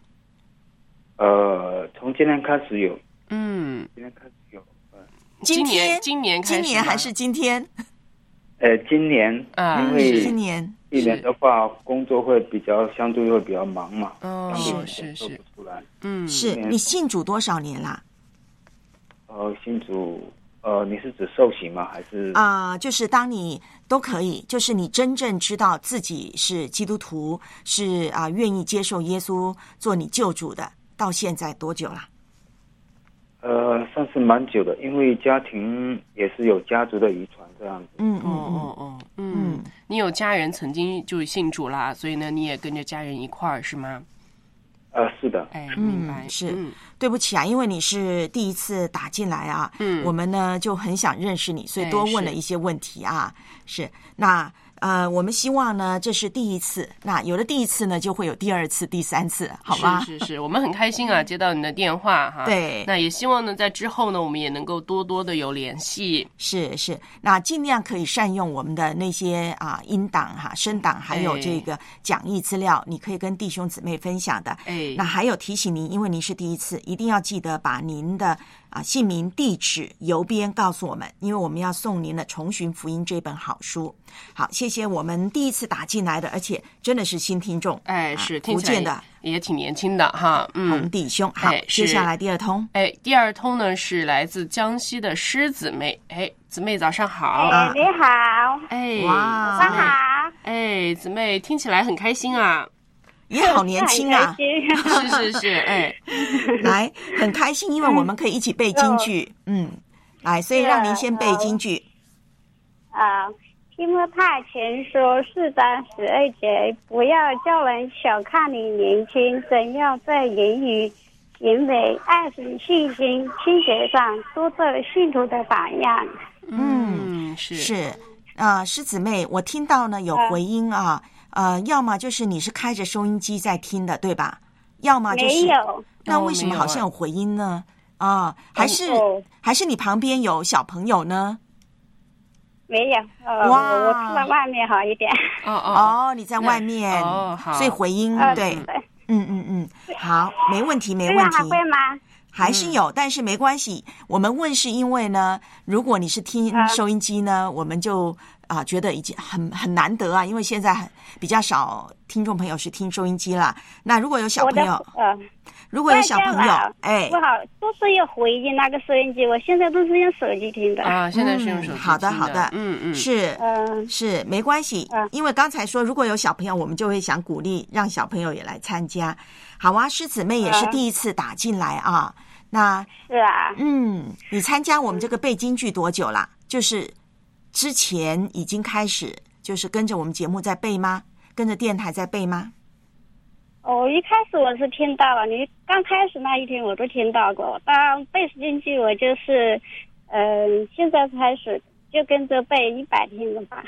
Speaker 18: 从今天开始有。今天开始有。
Speaker 8: 今年开始。今年还
Speaker 7: 是今天？
Speaker 18: 今年因为
Speaker 7: 今年
Speaker 18: 的话，工作会相对会比较忙嘛。
Speaker 8: 是
Speaker 18: 做不出来。
Speaker 7: 是你信主多少年啦？
Speaker 18: 信主。你是指受洗吗？还是
Speaker 7: 就是当你都可以，就是你真正知道自己是基督徒，是愿意接受耶稣做你救主的，到现在多久了？
Speaker 18: 算是蛮久的，因为家庭也是有家族的遗传这样子。
Speaker 8: 你有家人曾经就信主啦，所以呢，你也跟着家人一块儿是吗？
Speaker 18: 是的。
Speaker 8: 明白。
Speaker 7: 是。对不起啊，因为你是第一次打进来啊，我们呢就很想认识你，所以多问了一些问题啊。是，那我们希望呢这是第一次，那有了第一次呢就会有第二次、第三次，好吗？
Speaker 8: 是，我们很开心啊，接到你的电话哈。
Speaker 7: 对，
Speaker 8: 那也希望呢在之后呢我们也能够多多的有联系。
Speaker 7: 是，那尽量可以善用我们的那些音档声档，还有这个讲义资料，你可以跟弟兄姊妹分享的。那还有提醒您，因为您是第一次，一定要记得把您的姓名、地址、邮编告诉我们，因为我们要送您的《重寻福音》这本好书。好，谢谢我们第一次打进来的，而且真的是新听众，
Speaker 8: 是
Speaker 7: 福建的，
Speaker 8: 也挺年轻的哈。
Speaker 7: 洪弟兄。好，接下来第二通。
Speaker 8: 第二通呢是来自江西的施姊妹。姊妹早上好。
Speaker 19: 你好。
Speaker 7: 哇，
Speaker 19: 早上好。
Speaker 8: 姊妹听起来很开心啊。
Speaker 7: 也好年轻啊。
Speaker 8: 是。
Speaker 7: 来，很开心，因为我们可以一起背京剧。来，所以让您先背京剧。
Speaker 19: 提摩太前书4章12节，不要叫人小看你年轻，怎样在言语、行为、爱心、信心、清洁上多做信徒的榜样。
Speaker 7: 是。师姊妹，我听到呢有回音啊。要么就是你是开着收音机在听的，对吧？要么就是
Speaker 19: 没有。
Speaker 7: 那为什么好像有回音呢？还是你旁边有小朋友呢？
Speaker 19: 没有。我住在外面好一点。
Speaker 7: 你在外面，所以回音对。好，没问题。
Speaker 19: 还会吗？
Speaker 7: 还是有，但是没关系。我们问是因为呢，如果你是听收音机呢，我们就觉得已经很难得啊，因为现在比较少听众朋友是听收音机啦。那如果有小朋友，不好，
Speaker 19: 都是有回音那个收音机，我现在都是用手机听的。
Speaker 8: 现在是用手机听的。
Speaker 7: 好的。是没关系。因为刚才说如果有小朋友，我们就会想鼓励让小朋友也来参加。好啊，师姊妹也是第一次打进来啊。那
Speaker 19: 是啊。
Speaker 7: 你参加我们这个背京剧多久啦？就是之前已经开始，就是跟着我们节目在背吗？跟着电台在背吗？
Speaker 19: 一开始我是听到了，你刚开始那一天我都听到过。当背京剧我就是现在开始就跟着背100天了吧。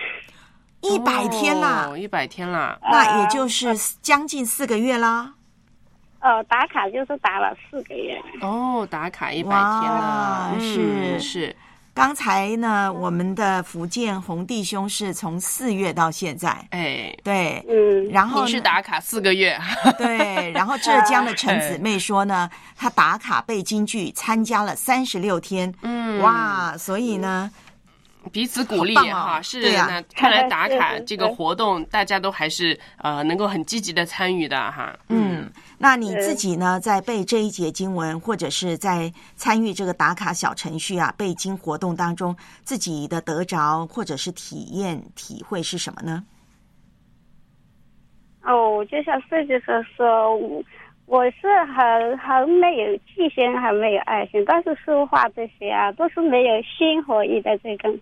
Speaker 7: 100天啦
Speaker 8: ！100天啦！
Speaker 7: 那也就是将近4个月啦。
Speaker 19: 打卡就是打了4个月。
Speaker 8: 打卡100天了。是。
Speaker 7: 刚才呢，我们的福建洪弟兄是从4月到现在。对。然后
Speaker 8: 你是打卡4个月。
Speaker 7: 对。然后浙江的陈姊妹说呢，她打卡背京剧参加了36天。哇，所以呢。
Speaker 8: 彼此鼓励哈，是那看来打卡这个活动，大家都还是能够很积极的参与的哈。
Speaker 7: 那你自己呢，在背这一节经文，或者是在参与这个打卡小程序背经活动当中，自己的得着或者是体验体会是什么呢？
Speaker 19: 就像设计师说， 我是很没有气心，很没有爱心，但是说话这些啊，都是没有心合一的这个。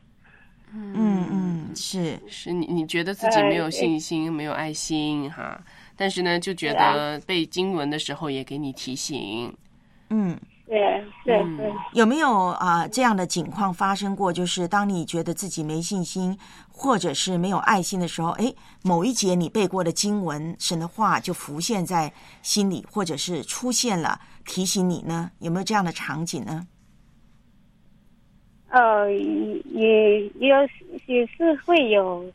Speaker 8: 是你觉得自己没有信心，没有爱心哈，但是呢，就觉得背经文的时候也给你提醒。
Speaker 19: 对，
Speaker 7: 有没有这样的情况发生过？就是当你觉得自己没信心，或者是没有爱心的时候，某一节你背过的经文、神的话就浮现在心里，或者是出现了提醒你呢？有没有这样的场景呢？
Speaker 19: 也是会有。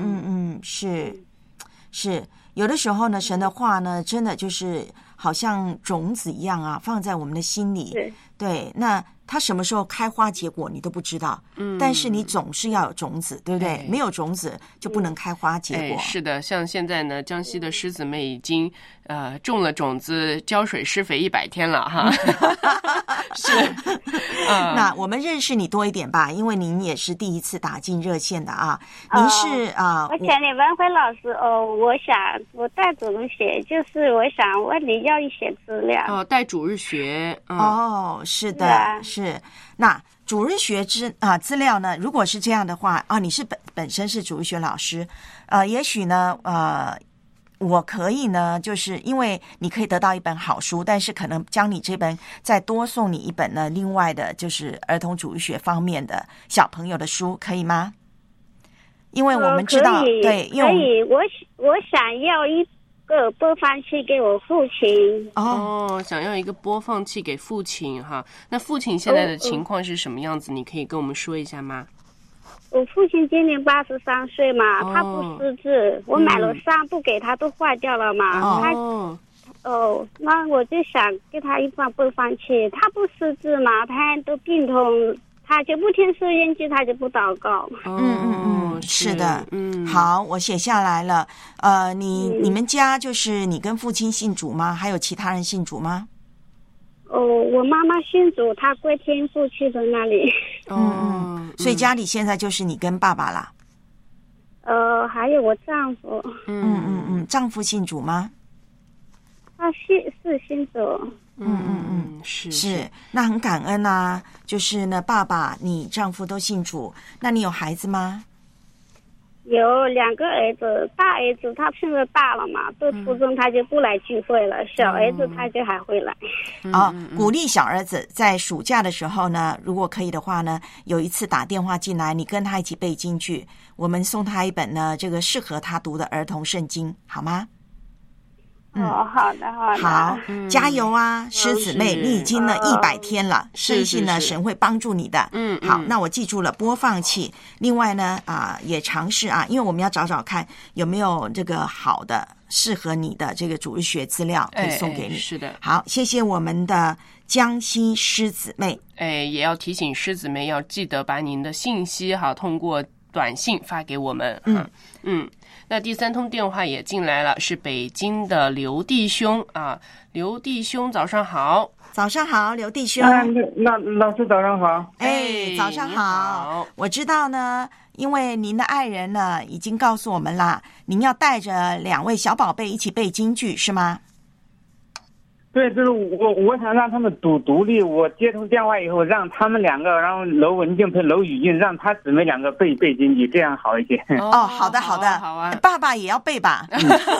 Speaker 7: 是有的时候呢，神的话呢，真的就是好像种子一样啊，放在我们的心里。对，那它什么时候开花结果你都不知道，但是你总是要有种子，对不对？没有种子就不能开花结果。
Speaker 8: 是的，像现在呢，江西的狮姊妹已经种了种子，浇水施肥100天了哈。是，
Speaker 7: 那我们认识你多一点吧，因为您也是第一次打进热线的啊。您是
Speaker 19: 而且你文辉老师我带主日学，就是我想问你要一些资料。
Speaker 8: 带主日学。
Speaker 7: 是的，是。那主日学资料呢？如果是这样的话你是本身是主日学老师，也许呢我可以呢，就是因为你可以得到一本好书，但是可能将你这本再多送你一本呢，另外的就是儿童主日学方面的小朋友的书，可以吗？因为我们知道，对，因为
Speaker 19: 可以，我想要一个播放器给我父亲。
Speaker 8: 想要一个播放器给父亲哈。那父亲现在的情况是什么样子？你可以跟我们说一下吗？
Speaker 19: 我父亲今年83岁嘛，他不识字，我买了3部给他都坏掉了嘛。那我就想给他一放播放器，他不识字嘛，他都病痛，他就不听收音机，他就不祷告。
Speaker 7: 是的，好，我写下来了。你们家就是你跟父亲信主吗？还有其他人信主吗？
Speaker 19: 我妈妈信主，她归天父去的那里。
Speaker 7: 所以家里现在就是你跟爸爸啦。
Speaker 19: 还有我丈夫。
Speaker 7: 丈夫信主吗？
Speaker 19: 他是信主。
Speaker 7: 是，那很感恩啊。就是呢，爸爸、你丈夫都信主，那你有孩子吗？
Speaker 19: 有2个儿子，大儿子他现在大了嘛，到初中他就不来聚会了，小儿子他就还会来。
Speaker 7: 鼓励小儿子在暑假的时候呢，如果可以的话呢，有一次打电话进来，你跟他一起背京剧，我们送他一本呢这个适合他读的儿童圣经，好吗？
Speaker 19: 好的。
Speaker 7: 好，加油啊，狮姊妹，你已经呢100天了，深信呢神会帮助你的。好，那我记住了播放器。另外呢也尝试因为我们要找找看有没有这个好的适合你的这个主日学资料可以送给你。
Speaker 8: 是的，
Speaker 7: 好，谢谢我们的江西狮姊妹。
Speaker 8: 也要提醒狮姊妹要记得把您的信息通过短信发给我们。那第3通电话也进来了，是北京的刘弟兄啊。刘弟兄早上好。
Speaker 7: 早上好，刘弟兄。
Speaker 20: 那老师早上好。
Speaker 7: 早上好。我知道呢，因为您的爱人呢已经告诉我们啦，您要带着2位小宝贝一起背京剧是吗？
Speaker 20: 对，就是我想让他们独立。我接通电话以后，让他们2个，然后娄文静配娄雨静，让他姊妹2个背京剧，这样好一些。
Speaker 7: 好的，好啊。爸爸也要背吧？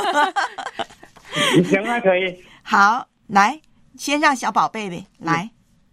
Speaker 20: 行啊，可以。
Speaker 7: 好，来，先让小宝贝来。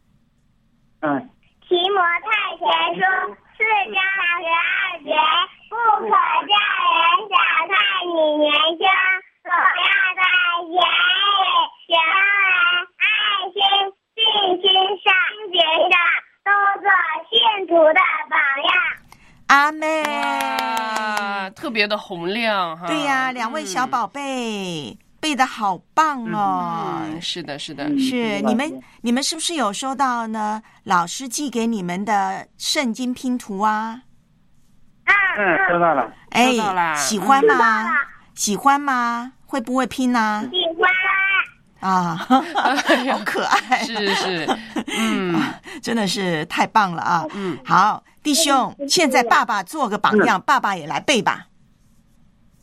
Speaker 21: 提摩太前书4章22节，不可叫人小看你年轻，总要在言语、行为、爱心、信心上学上都做信徒的榜样。
Speaker 7: 阿妹，
Speaker 8: 特别的洪亮哈。
Speaker 7: 对呀，2位小宝贝背得好棒哦。
Speaker 8: 是的。
Speaker 7: 是你们是不是有收到呢老师寄给你们的圣经拼图啊？
Speaker 20: 收到了。
Speaker 8: 收到了。
Speaker 7: 喜欢吗？喜欢吗？会不会拼啊？
Speaker 21: 喜欢
Speaker 7: 好可爱。
Speaker 8: 是
Speaker 7: 真的是太棒了啊。好，弟兄，现在爸爸做个榜样，爸爸也来背吧。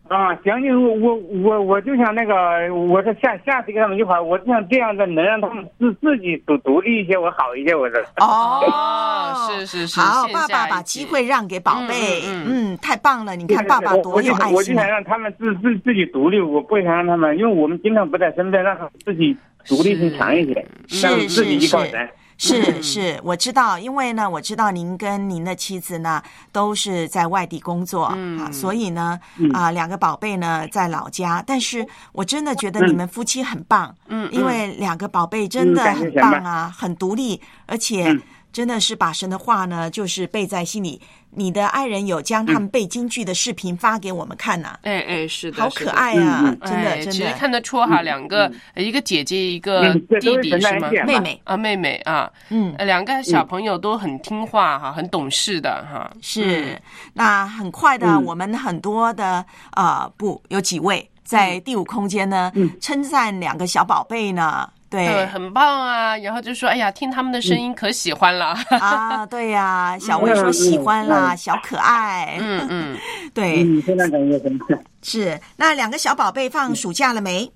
Speaker 20: 啊，相信我就想那个，我说下次给他们一会儿，我就想这样的能让他们自己独立一些，我好一些，我说。
Speaker 8: 是，
Speaker 7: 好，爸爸把机会让给宝贝，太棒了！你看爸爸多有爱心。
Speaker 20: 我就想让他们自己独立，我不想让他们，因为我们经常不在身边，让他们自己独立性强一些，让自己依靠人。
Speaker 7: 是，我知道，因为呢，我知道您跟您的妻子呢都是在外地工作所以呢两个宝贝呢在老家，但是我真的觉得你们夫妻很棒，因为两个宝贝真的很棒啊，很独立，而且真的是把神的话呢就是背在心里。你的爱人有将他们背京剧的视频发给我们看呐，
Speaker 8: 是的，
Speaker 7: 好可爱啊，真的，
Speaker 8: 其实看得出哈，两个一个姐姐一个弟弟是吗？妹妹啊，两个小朋友都很听话哈，很懂事的哈。
Speaker 7: 是，那很快的，我们很多的有几位在第五空间呢，称赞两个小宝贝呢。对，
Speaker 8: 很棒啊！然后就说：“哎呀，听他们的声音可喜欢了
Speaker 7: 啊！”对呀，小薇说喜欢啦，小可爱。对，
Speaker 20: 非常感谢。
Speaker 7: 是，那两个小宝贝放暑假了没？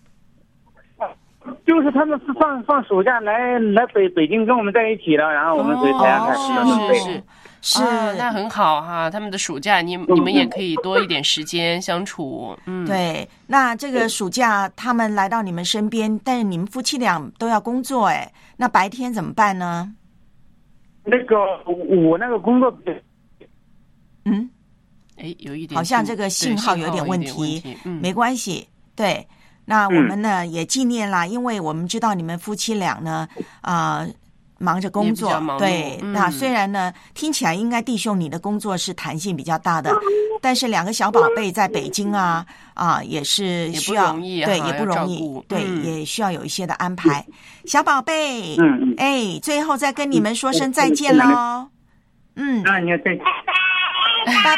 Speaker 20: 就是他们放暑假来北京跟我们在一起了，然后我们回台湾开始。
Speaker 8: 是，那很好哈。他们的暑假，你们也可以多一点时间相处。
Speaker 7: 对。那这个暑假他们来到你们身边，但是你们夫妻俩都要工作，那白天怎么办呢？
Speaker 20: 那个我那个工作，
Speaker 8: 有一点，
Speaker 7: 好像这个信号有点问题，没关系，对。那我们呢也纪念啦，因为我们知道你们夫妻俩呢忙着工作，对，那虽然呢听起来应该弟兄你的工作是弹性比较大的，但是两个小宝贝在北京也是需要，对，也不容易，对，也需要有一些的安排。小宝贝，最后再跟你们说声再见喽。
Speaker 20: 那你要再见。
Speaker 7: 拜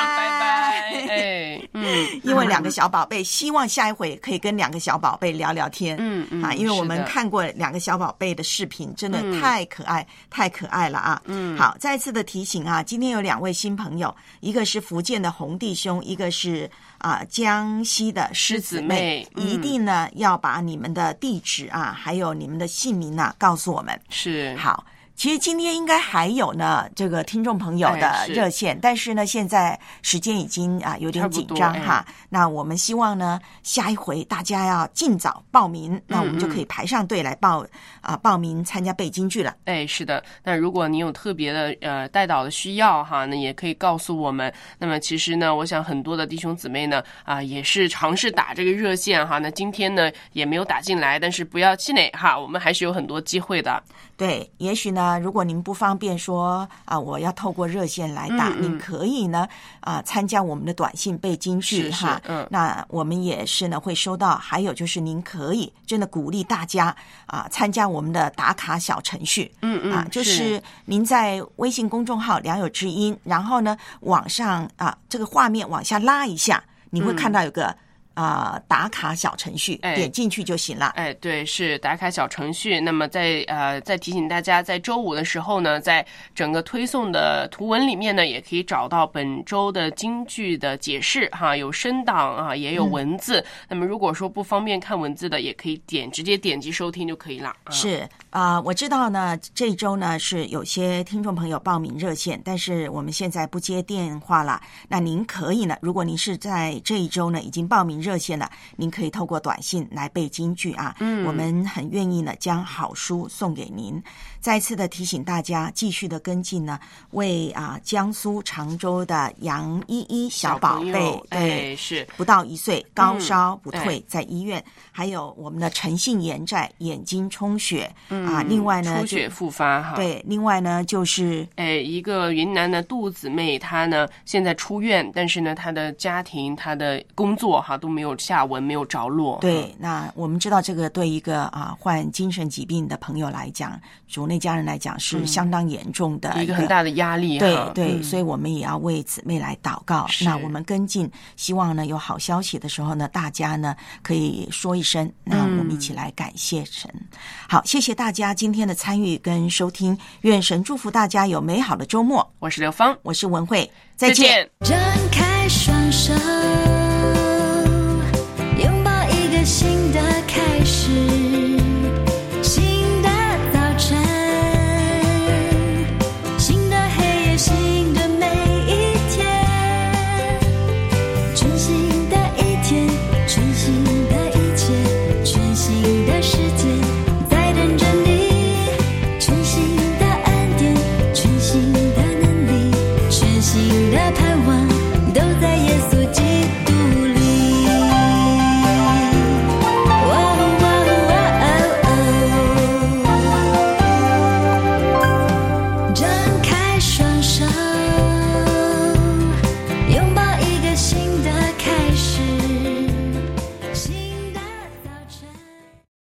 Speaker 7: 拜，因为两个小宝贝，希望下一回可以跟两个小宝贝聊聊天，因为我们看过两个小宝贝的视频，真的太可爱，太可爱了啊！好，再次的提醒啊，今天有两位新朋友，一个是福建的洪弟兄，一个是江西的狮姊妹，一定呢要把你们的地址还有你们的姓名告诉我们。
Speaker 8: 是，
Speaker 7: 好。其实今天应该还有呢，这个听众朋友的热线，但是呢，现在时间已经有点紧张哈。那我们希望呢，下一回大家要尽早报名，那我们就可以排上队来报名参加背京剧了。
Speaker 8: 是的。那如果你有特别的带导的需要哈，那也可以告诉我们。那么其实呢，我想很多的弟兄姊妹呢也是尝试打这个热线哈。那今天呢也没有打进来，但是不要气馁哈，我们还是有很多机会的。
Speaker 7: 对，也许呢，如果您不方便说我要透过热线来打，你可以呢参加我们的短信背京剧哈。那我们也是呢会收到，还有就是您可以真的鼓励大家参加我们的打卡小程序，就是您在微信公众号良友之音，然后呢往上这个画面往下拉一下，你会看到有个打卡小程序，点进去就行了。
Speaker 8: 对，是打卡小程序。那么再提醒大家，在周五的时候呢，在整个推送的图文里面呢，也可以找到本周的京剧的解释哈，有声档也有文字。那么如果说不方便看文字的，也可以直接点击收听就可以了。
Speaker 7: 是我知道呢，这一周呢是有些听众朋友报名热线，但是我们现在不接电话了。那您可以呢，如果您是在这一周呢已经报名热线了，您可以透过短信来背京剧我们很愿意呢将好书送给您。再次的提醒大家，继续的跟进呢，为江苏常州的杨依依小宝贝，
Speaker 8: 是
Speaker 7: 不到1岁，高烧不退，在医院。还有我们的陈姓延债，眼睛充血另外呢
Speaker 8: 出血复发哈。
Speaker 7: 对，另外呢就是
Speaker 8: 一个云南的杜姊妹，她呢现在出院，但是呢她的家庭、她的工作都没有下文，没有着落。
Speaker 7: 对，那我们知道这个对一个患精神疾病的朋友来讲，主内家人来讲是相当严重的
Speaker 8: 一个很大的压力。
Speaker 7: 对，所以我们也要为姊妹来祷告。那我们跟进，希望呢有好消息的时候呢，大家呢可以说一声，那我们一起来感谢神。好，谢谢大家今天的参与跟收听，愿神祝福大家有美好的周末。
Speaker 8: 我是刘芳，
Speaker 7: 我是文慧，再见。
Speaker 4: 张开双手。